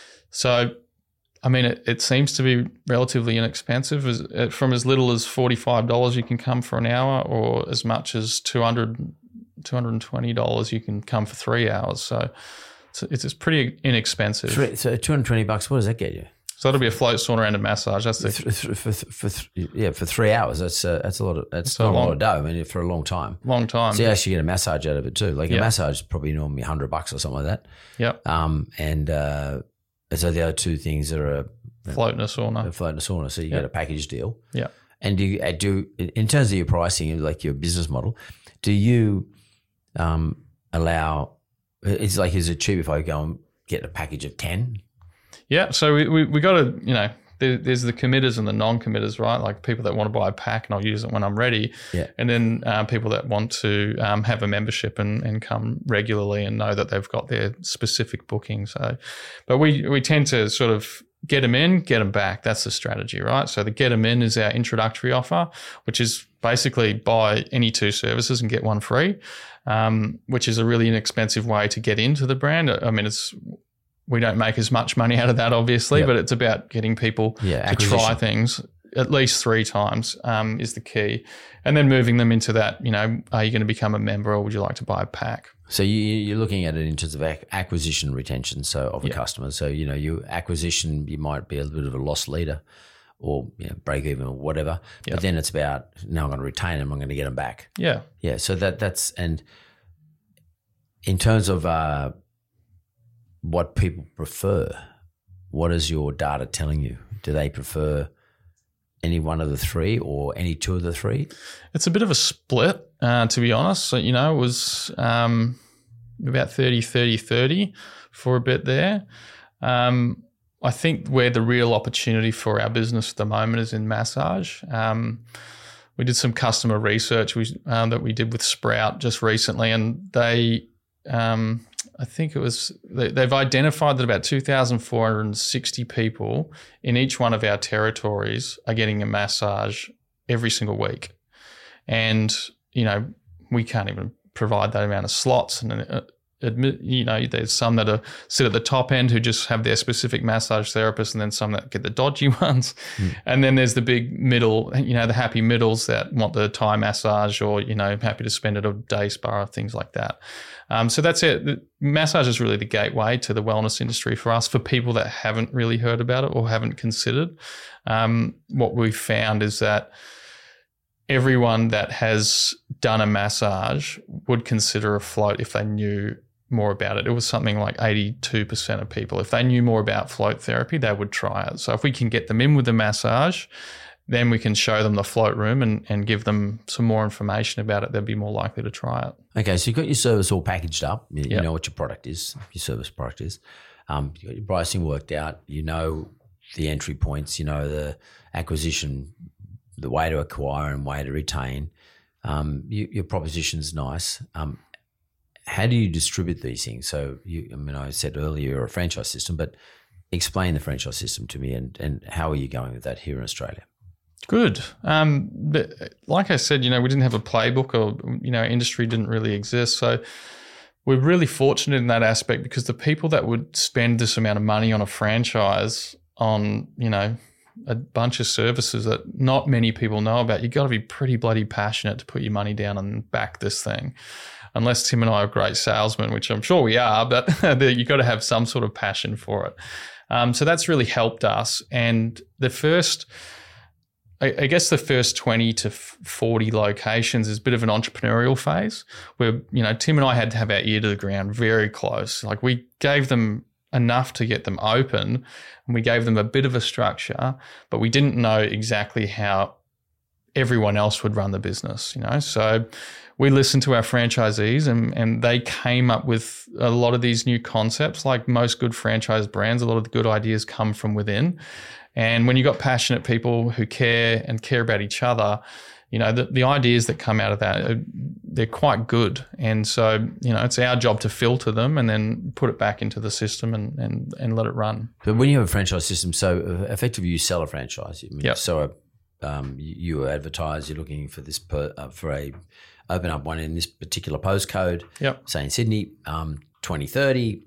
so, I mean, it, it seems to be relatively inexpensive. As, from as little as forty-five dollars you can come for an hour, or as much as two hundred dollars, two hundred twenty dollars you can come for three hours. So it's, it's, it's pretty inexpensive. Three, so two hundred twenty bucks, what does that get you? So that'll be a float sauna and a massage. That's the for, for, for, for yeah for three hours. That's uh, that's a lot of that's not a, long, a lot of dough. I mean, for a long time. Long time. So you actually get a massage out of it too. Like yep. a massage is probably normally a hundred bucks or something like that. Yep. Um, and uh, so the other two things are a float and a sauna. A float and a sauna. So you yep. get a package deal. Yeah. And do you do in terms of your pricing, like your business model, do you um, allow? It's like, is it cheap if I go and get a package of ten? Yeah. So we we, we got to you know. There's the committers and the non-committers, right? Like people that want to buy a pack and I'll use it when I'm ready. Yeah. And then um, people that want to um, have a membership and, and come regularly and know that they've got their specific booking. So, but we, we tend to sort of get them in, get them back. That's the strategy, right? So the get them in is our introductory offer, which is basically buy any two services and get one free, um, which is a really inexpensive way to get into the brand. I mean, it's... We don't make as much money out of that, obviously, yep. but it's about getting people yeah, to try things at least three times um, is the key. And then moving them into that, you know, are you going to become a member or would you like to buy a pack? So you, you're looking at it in terms of acquisition retention so of a yep. customer. So, you know, your acquisition, you might be a little bit of a loss leader or you know, break even or whatever. Yep. But then it's about, now I'm going to retain them, I'm going to get them back. Yeah. Yeah, so that that's, and in terms of uh, what people prefer, what is your data telling you? Do they prefer any one of the three or any two of the three? It's a bit of a split, uh, to be honest. So, you know, it was um, about thirty, thirty, thirty for a bit there. Um, I think where the real opportunity for our business at the moment is in massage. Um, we did some customer research we, um, that we did with Sprout just recently, and they um, – I think it was they, they've identified that about two thousand four hundred sixty people in each one of our territories are getting a massage every single week. And, you know, we can't even provide that amount of slots. And uh, admit, you know, there's some that are sit at the top end who just have their specific massage therapist, and then some that get the dodgy ones. Mm. And then there's the big middle, you know, the happy middles that want the Thai massage or, you know, happy to spend at a day spa, things like that. Um, so that's it. The massage is really the gateway to the wellness industry for us, for people that haven't really heard about it or haven't considered. Um, what we've found is that everyone that has done a massage would consider a float if they knew more about it. It was something like eighty-two percent of people. If they knew more about float therapy, they would try it. So if we can get them in with the massage, then we can show them the float room and, and give them some more information about it. They'll be more likely to try it. Okay, so you've got your service all packaged up. You, Yep. you know what your product is, your service product is. Um, you got your pricing worked out. You know the entry points. You know the acquisition, the way to acquire and way to retain. Um, you, your proposition's nice. Um, how do you distribute these things? So, you, I mean, I said earlier you're a franchise system, but explain the franchise system to me, and, and how are you going with that here in Australia? Good. Um, but like I said, you know, we didn't have a playbook, or, you know, industry didn't really exist. So we're really fortunate in that aspect, because the people that would spend this amount of money on a franchise on, you know, a bunch of services that not many people know about, you've got to be pretty bloody passionate to put your money down and back this thing. Unless Tim and I are great salesmen, which I'm sure we are, but you've got to have some sort of passion for it. Um, so that's really helped us. And the first, I, I guess the first twenty to forty locations is a bit of an entrepreneurial phase where, you know, Tim and I had to have our ear to the ground very close. Like, we gave them enough to get them open, and we gave them a bit of a structure, but we didn't know exactly how everyone else would run the business, you know. So we listened to our franchisees, and, and they came up with a lot of these new concepts. Like most good franchise brands, a lot of the good ideas come from within. And when you've got passionate people who care and care about each other, you know, the, the ideas that come out of that, they're quite good. And so, you know, it's our job to filter them and then put it back into the system and and, and let it run. But when you have a franchise system, so effectively you sell a franchise. I mean, Yep. So a, um, you, you advertise, you're looking for this per, uh, for a open up one in this particular postcode, Yep. say in Sydney, um, twenty thirty,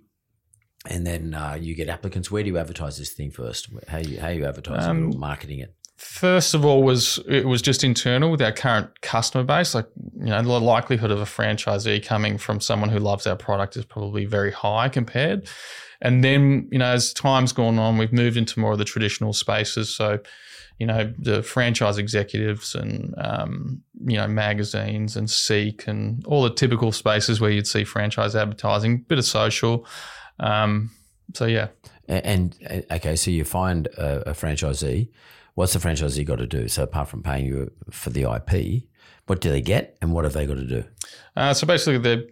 and then uh, you get applicants. Where do you advertise this thing first? How you how you advertising Um, it or marketing it? First of all, was it was just internal with our current customer base. Like, you know, the likelihood of a franchisee coming from someone who loves our product is probably very high compared. And then, you know, as time's gone on, we've moved into more of the traditional spaces. So, you know, the franchise executives and, um, you know, magazines and Seek and all the typical spaces where you'd see franchise advertising, bit of social. Um, so, yeah. And, and okay, so you find a, a franchisee. What's the franchisee got to do? So apart from paying you for the I P, what do they get and what have they got to do? Uh, so basically, the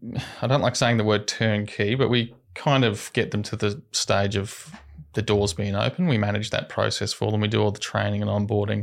I don't like saying the word turnkey, but we kind of get them to the stage of the doors being open. We manage that process for them. We do all the training and onboarding.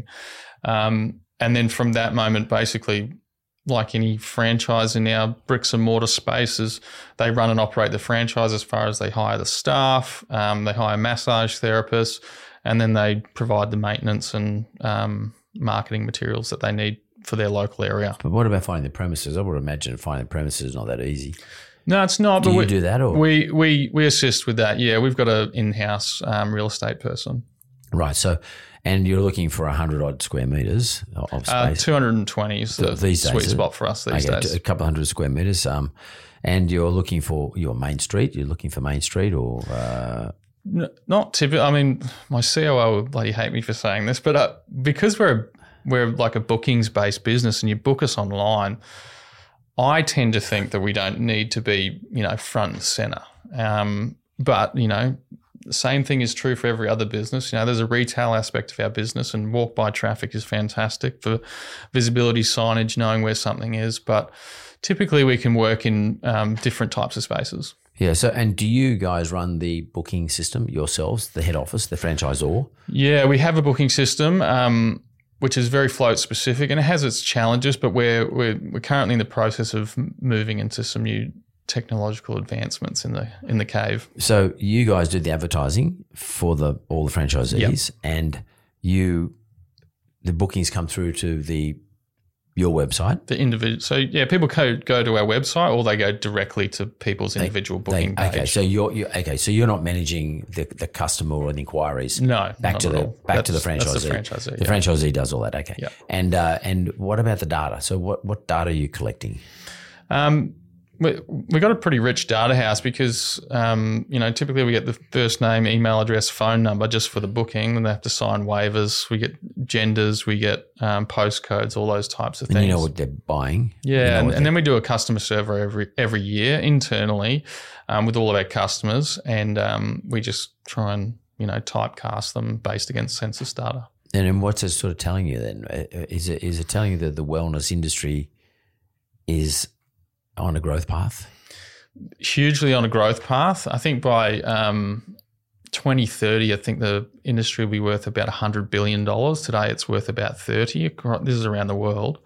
Um, and then from that moment, basically, like any franchise in our bricks and mortar spaces, they run and operate the franchise as far as they hire the staff, um, they hire massage therapists, and then they provide the maintenance and um, marketing materials that they need for their local area. But what about finding the premises? I would imagine finding premises is not that easy. No, it's not. Do but you we, do that or? We, we, we assist with that, yeah. We've got an in-house um, real estate person. Right. So, and you're looking for one hundred odd square metres of space. Uh, two hundred twenty is the These days, sweet is it? spot for us these Okay, days. a couple of hundred square metres. Um, and you're looking for your Main Street. You're looking for Main Street or uh, N- Not typical. I mean, my C O O would bloody hate me for saying this, but uh, because we're we're like a bookings based business and you book us online, I tend to think that we don't need to be, you know, front and center. Um, but you know, the same thing is true for every other business. You know, there's a retail aspect of our business, and walk by traffic is fantastic for visibility, signage, knowing where something is. But typically, we can work in um, different types of spaces. yeah. So, and do you guys run the booking system yourselves, the head office, the franchisor? Yeah, we have a booking system, um, which is very float specific, and it has its challenges. But we're we're we're currently in the process of m- moving into some new technological advancements in the in the cave. So you guys do the advertising for the all the franchisees, and you the bookings come through to the your website. The individual. So yeah, people go go to our website, or they go directly to people's individual They- booking page. okay, so you're, you're okay. So you're not managing the, the customer or the inquiries. No, back not to at the all. back to the That's- franchisee. that's the franchisee, The yeah. franchisee does all that. Okay. Yeah. And uh, and what about the data? So what what data are you collecting? Um, we we got a pretty rich data house because, um, you know, typically we get the first name, email address, phone number just for the booking, and they have to sign waivers. We get genders, we get um, postcodes, all those types of and things. you know what they're buying. Yeah, you know and, what and then we do a customer survey every every year internally um, with all of our customers, and um, we just try and, you know, typecast them based against census data. And then what's it sort of telling you then? Is it is it telling you that the wellness industry is on a growth path? Hugely on a growth path. I think by um, twenty thirty, I think the industry will be worth about one hundred billion dollars. Today it's worth about thirty. This is around the world.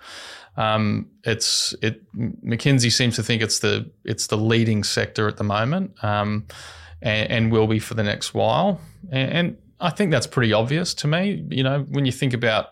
Um, it's it. McKinsey seems to think it's the it's the leading sector at the moment, um, and, and will be for the next while. And, and I think that's pretty obvious to me. You know, when you think about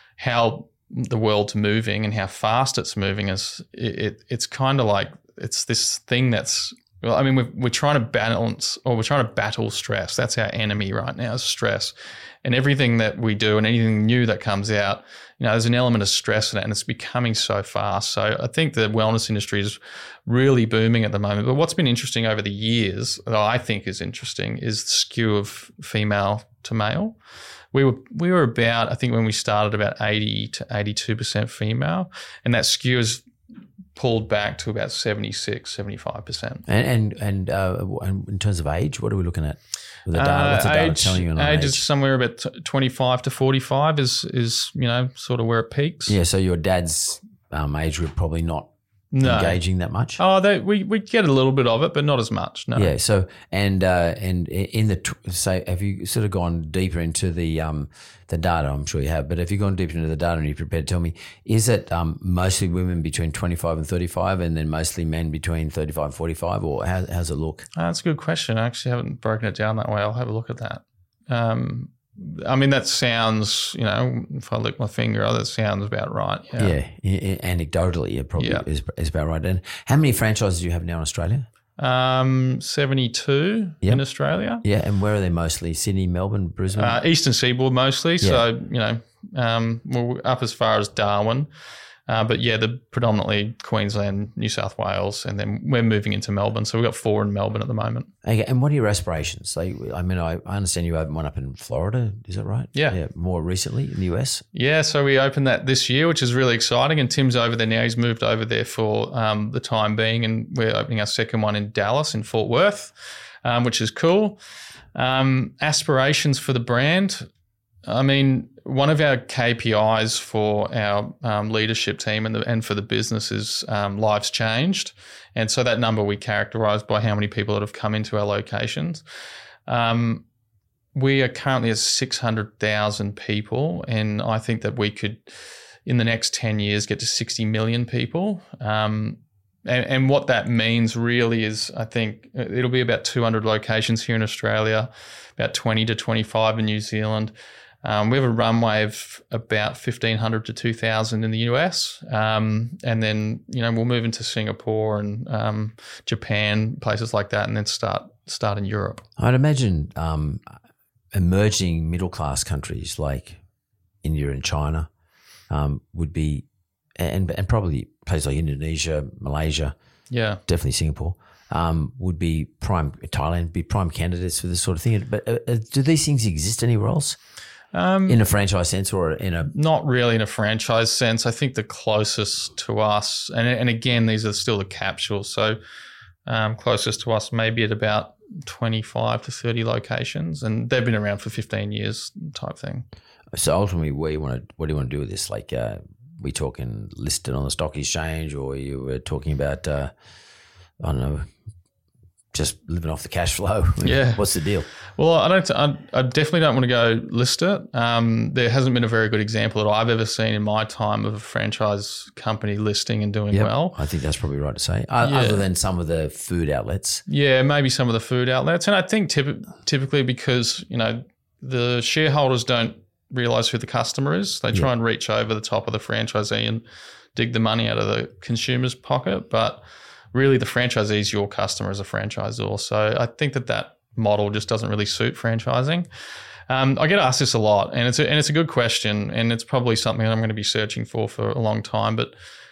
how the world's moving and how fast it's moving, is it, it it's kind of like it's this thing that's, well, I mean, we're, we're trying to balance, or we're trying to battle stress. That's our enemy right now, is stress. And everything that we do and anything new that comes out, you know, there's an element of stress in it, and it's becoming so fast. So I think the wellness industry is really booming at the moment. But what's been interesting over the years, that I think is interesting, is the skew of female to male. We were we were about, I think when we started, about eighty to eighty-two percent female, and that skew has pulled back to about seventy-six, seventy-five percent. And and and, uh, and in terms of age, what are we looking at with the data? Uh, What's the data age, telling you on age? age? Is somewhere about twenty-five to forty-five is, is, you know, sort of where it peaks. Yeah, so your dad's um, age group probably not No. engaging that much. Oh, they, we we get a little bit of it, but not as much. No. Yeah. So and uh, and in the t- say, have you sort of gone deeper into the um, the data? I'm sure you have, but have you gone deeper into the data and you're prepared to tell me, is it um, mostly women between twenty-five and thirty-five, and then mostly men between thirty-five and forty-five, or how how's it look? Uh, that's a good question. I actually haven't broken it down that way. I'll have a look at that. Um, I mean, that sounds, you know, if I lick my finger, oh, that sounds about right. Yeah. Yeah, I- I- anecdotally, it probably Yeah. is, is about right. And how many franchises do you have now in Australia? Um, seventy-two Yep. in Australia. Yeah, and where are they mostly? Sydney, Melbourne, Brisbane? Uh, Eastern Seaboard mostly. So, you know, um, we're up as far as Darwin. Uh, but yeah, the predominantly Queensland, New South Wales, and then we're moving into Melbourne. So we've got four in Melbourne at the moment. Okay, and what are your aspirations? Like, I mean, I, I understand you opened one up in Florida. Is that right? Yeah. Yeah. More recently in the U S. Yeah, so we opened that this year, which is really exciting. And Tim's over there now. He's moved over there for um, the time being, and we're opening our second one in Dallas, in Fort Worth, um, which is cool. Um, aspirations for the brand. I mean, one of our K P Is for our um, leadership team and, the, and for the business is um, lives changed. And so that number we characterise by how many people that have come into our locations. Um, we are currently at six hundred thousand people, and I think that we could, in the next ten years, get to sixty million people. Um, and, and what that means really is, I think it'll be about two hundred locations here in Australia, about twenty to twenty-five in New Zealand. Um, we have a runway of about fifteen hundred to two thousand in the U S, um, and then, you know, we'll move into Singapore and um, Japan, places like that, and then start start in Europe. I'd imagine um, emerging middle class countries like India and China um, would be, and and probably places like Indonesia, Malaysia, Yeah, definitely Singapore, um, would be prime. Thailand be prime candidates for this sort of thing. But uh, do these things exist anywhere else? um, In a franchise sense, or in a not really in a franchise sense. I think the closest to us, and and again, these are still the capsules, so um, closest to us maybe at about twenty-five to thirty locations, and they've been around for fifteen years type thing. so ultimately, what do you want to what do you want to do with this? Like, uh, we talking listed on the stock exchange, or you were talking about uh, I don't know, just living off the cash flow? Yeah. What's the deal? Well, I don't. I, I definitely don't want to go list it. Um, there hasn't been a very good example that I've ever seen in my time of a franchise company listing and doing Yep, well. I think that's probably right to say. Uh, Yeah. Other than some of the food outlets. Yeah, maybe some of the food outlets, and I think typ- typically because, you know, the shareholders don't realise who the customer is. They try Yeah. and reach over the top of the franchisee and dig the money out of the consumer's pocket, but really the franchisee is your customer as a franchisor. So I think that that model just doesn't really suit franchising. Um, I get asked this a lot, and it's a, and it's a good question, and it's probably something that I'm going to be searching for for a long time. But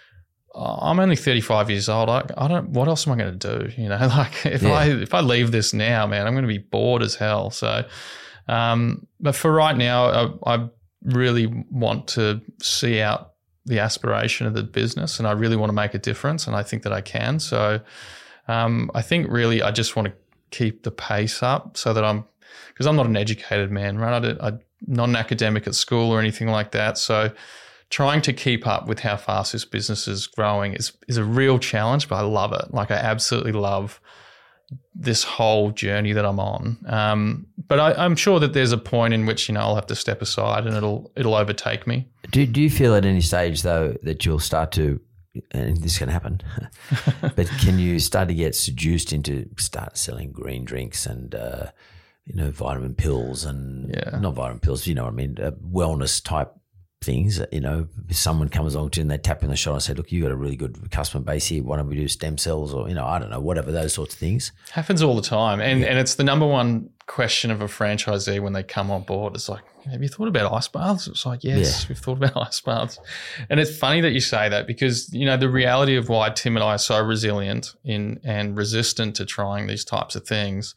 I'm only thirty-five years old. I, I don't. What else am I going to do? You know, like if Yeah. I if I leave this now, man, I'm going to be bored as hell. So, um, but for right now, I, I really want to see out the aspiration of the business, and I really want to make a difference, and I think that I can. So, um, I think really I just want to keep the pace up so that I'm, because I'm not an educated man, right? I did, I'm not an academic at school or anything like that. So trying to keep up with how fast this business is growing is, is a real challenge, but I love it. Like I absolutely love this whole journey that I'm on. Um, but I, I'm sure that there's a point in which, you know, I'll have to step aside and it'll it'll overtake me. Do Do you feel at any stage though that you'll start to, and this can happen, but can you start to get seduced into start selling green drinks and uh, you know vitamin pills and Yeah. not vitamin pills, you know what I mean, uh, wellness type things? You know, if someone comes along to you and they tap you on the shoulder and say, "Look, you got a really good customer base here. Why don't we do stem cells?" Or you know, I don't know, whatever those sorts of things. Happens all the time. And and it's the number one question of a franchisee when they come on board. It's like, have you thought about ice baths? It's like, yes, Yeah. we've thought about ice baths. And it's funny that you say that because, you know, the reality of why Tim and I are so resilient in and resistant to trying these types of things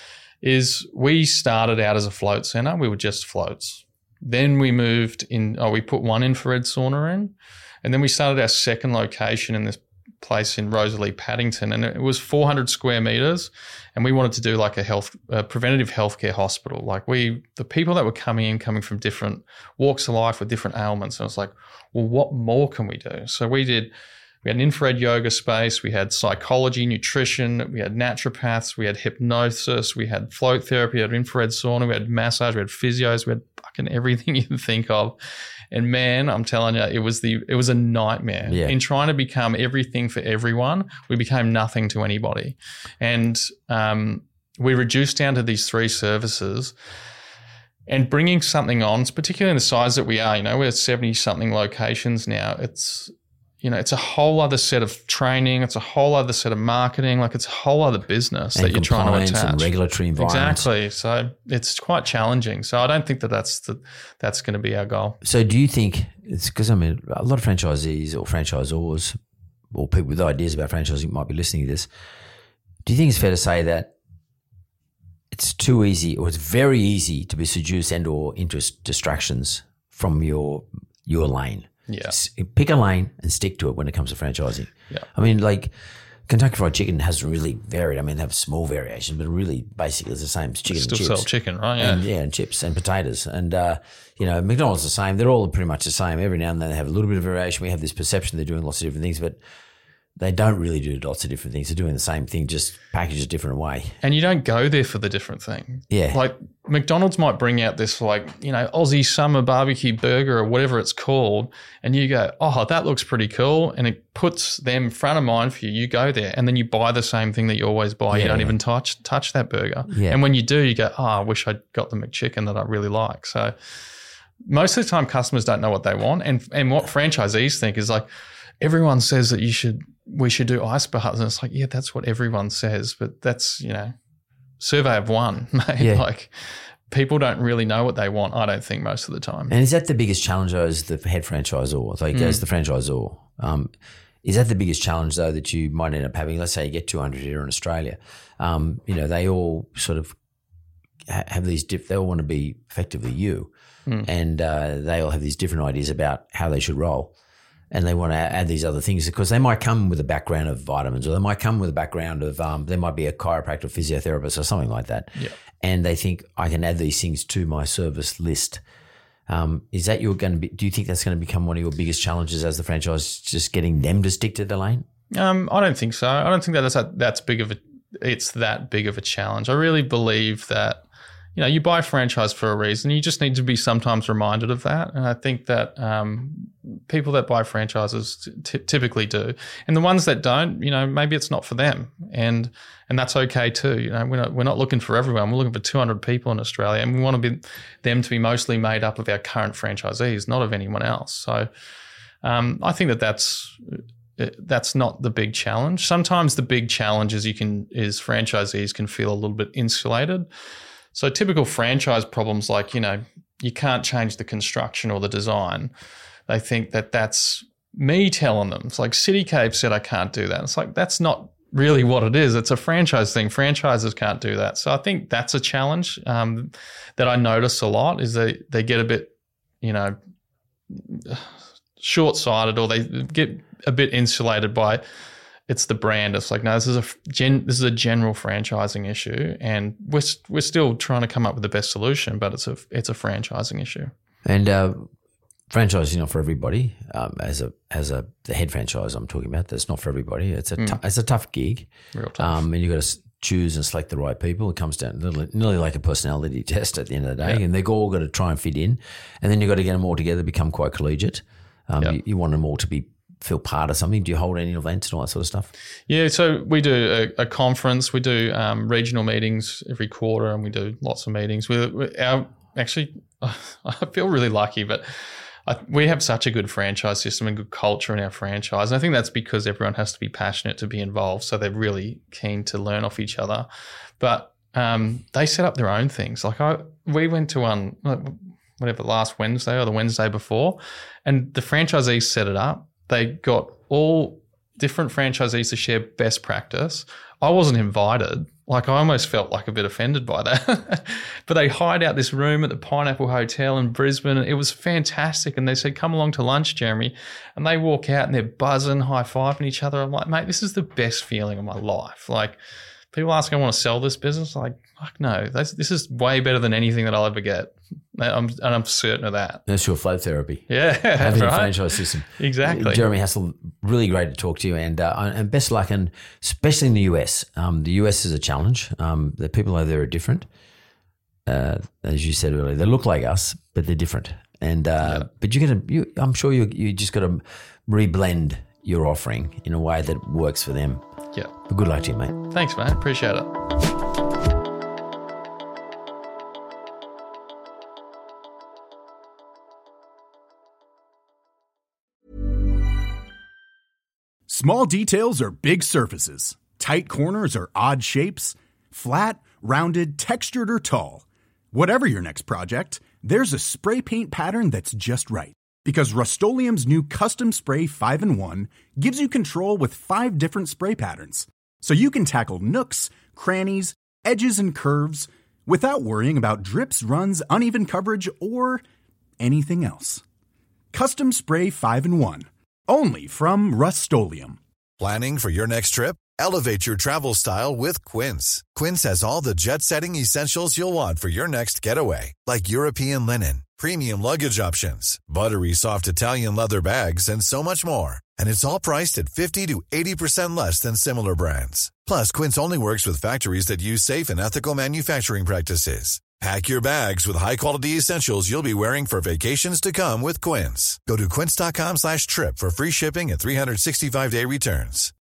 is we started out as a float center. We were just floats. Then we moved in, oh, we put one infrared sauna in, and then we started our second location in this place in Rosalie, Paddington, and it was four hundred square meters, and we wanted to do like a health, uh, preventative healthcare hospital. Like we, the people that were coming in, coming from different walks of life with different ailments, and I was like, well, what more can we do? So we did. We had an infrared yoga space. We had psychology, nutrition. We had naturopaths. We had hypnosis. We had float therapy. We had infrared sauna. We had massage. We had physios. We had fucking everything you can think of. And man, I'm telling you, it was the it was a nightmare. Yeah. In trying to become everything for everyone, we became nothing to anybody. And um, we reduced down to these three services. And bringing something on, particularly in the size that we are, you know, we're at seventy-something locations now. It's You know, it's a whole other set of training. It's a whole other set of marketing. Like it's a whole other business And that you're trying to compliance attach. and regulatory environment. Exactly. So it's quite challenging. So I don't think that that's the, that's going to be our goal. So do you think it's because I mean a lot of franchisees or franchisors or people with ideas about franchising might be listening to this. Do you think it's fair to say that it's too easy or it's very easy to be seduced and or into distractions from your your lane? Yeah. S- Pick a lane and stick to it when it comes to franchising. Yeah. I mean, like Kentucky Fried Chicken hasn't really varied. I mean, they have small variations, but really basically it's the same as chicken Still and sell chips. chicken, right? Yeah. And, yeah, and chips and potatoes. And, uh, you know, McDonald's the same. They're all pretty much the same. Every now and then they have a little bit of variation. We have this perception they're doing lots of different things, but they don't really do lots of different things. They're doing the same thing, just packaged a different way. And you don't go there for the different thing. Yeah. Like McDonald's might bring out this like, you know, Aussie summer barbecue burger or whatever it's called. And you go, oh, that looks pretty cool. And it puts them front of mind for you. You go there and then you buy the same thing that you always buy. Yeah, you don't yeah. even touch touch that burger. Yeah. And when you do, you go, oh, I wish I'd got the McChicken that I really like. So most of the time customers don't know what they want. And and what franchisees think is like, everyone says that you should, we should do ice baths. And it's like, yeah, that's what everyone says. But that's, you know, survey of one, mate. Yeah. Like people don't really know what they want, I don't think, most of the time. And is that the biggest challenge, though, as the head franchisor, like as the franchisor? Um, is that the biggest challenge, though, that you might end up having? Let's say you get two hundred here in Australia. Um, you know, they all sort of ha- have these, diff- they all want to be effectively you. Mm. And uh, they all have these different ideas about how they should roll. And they want to add these other things because they might come with a background of vitamins, or they might come with a background of, um, there might be a chiropractor, physiotherapist or something like that. Yeah. And they think, I can add these things to my service list. Um, is that you're going to be, do you think that's going to become one of your biggest challenges as the franchise, just getting them to stick to the lane? Um, I don't think so. I don't think that that's, that's big of a, it's that big of a challenge. I really believe that, you know, you buy a franchise for a reason. You just need to be sometimes reminded of that. And I think that um, people that buy franchises t- typically do. And the ones that don't, you know, maybe it's not for them. And and that's okay too. You know, we're not, we're not looking for everyone. We're looking for two hundred people in Australia. And we want to be them to be mostly made up of our current franchisees, not of anyone else. So um, I think that that's that's not the big challenge. Sometimes the big challenge is you can is franchisees can feel a little bit insulated. So typical franchise problems like, you know, you can't change the construction or the design. They think that that's me telling them. It's like City Cave said I can't do that. It's like that's not really what it is. It's a franchise thing. Franchises can't do that. So I think that's a challenge um, that I notice a lot is they, they get a bit, you know, short-sighted or they get a bit insulated by it's the brand. It's like, no, this is a gen, this is a general franchising issue and we're, we're still trying to come up with the best solution, but it's a, it's a franchising issue. And uh, franchising not for everybody. Um, as a as a the head franchise I'm talking about, that's not for everybody. It's a mm. t- it's a tough gig. Real tough. Um, and you've got to choose and select the right people. It comes down nearly, nearly like a personality test at the end of the day, yeah. and they've all got to try and fit in. And then you've got to get them all together, become quite collegiate. Um, yep. you, you want them all to be feel part of something. Do you hold any events and all that sort of stuff? Yeah, so we do a, a conference. We do um, regional meetings every quarter, and we do lots of meetings. We, we our actually. I feel really lucky, but I, we have such a good franchise system and good culture in our franchise. And I think that's because everyone has to be passionate to be involved. So they're really keen to learn off each other. But um, they set up their own things. Like I, we went to one, whatever, last Wednesday or the Wednesday before, and the franchisees set it up. They got all different franchisees to share best practice. I wasn't invited. Like I almost felt like a bit offended by that. But they hired out this room at the Pineapple Hotel in Brisbane. And it was fantastic. And they said, come along to lunch, Jeremy. And they walk out and they're buzzing, high-fiving each other. I'm like, mate, this is the best feeling of my life. Like people ask, I want to sell this business. Like, fuck no, that's, this is way better than anything that I'll ever get. I'm, and I'm certain of that. That's your flow therapy. Yeah, having right. a franchise system. Exactly. Jeremy Hassel, really great to talk to you, and uh, and best luck, and especially in the U S. Um, the U S is a challenge. Um, the people over there are different. Uh, as you said earlier, they look like us, but they're different. And uh, yeah. but you got to, you, I'm sure you you just got to reblend your offering in a way that works for them. Yeah. But good luck to you, mate. Thanks, mate. Appreciate it. Small details are big surfaces. Tight corners are odd shapes. Flat, rounded, textured, or tall. Whatever your next project, there's a spray paint pattern that's just right. Because Rust-Oleum's new Custom Spray five in one gives you control with five different spray patterns. So you can tackle nooks, crannies, edges, and curves without worrying about drips, runs, uneven coverage, or anything else. Custom Spray five in one. Only from Rust-Oleum. Planning for your next trip? Elevate your travel style with Quince. Quince has all the jet-setting essentials you'll want for your next getaway, like European linen, premium luggage options, buttery soft Italian leather bags, and so much more. And it's all priced at fifty to eighty percent less than similar brands. Plus, Quince only works with factories that use safe and ethical manufacturing practices. Pack your bags with high-quality essentials you'll be wearing for vacations to come with Quince. Go to quince.com slash trip for free shipping and three sixty-five day returns.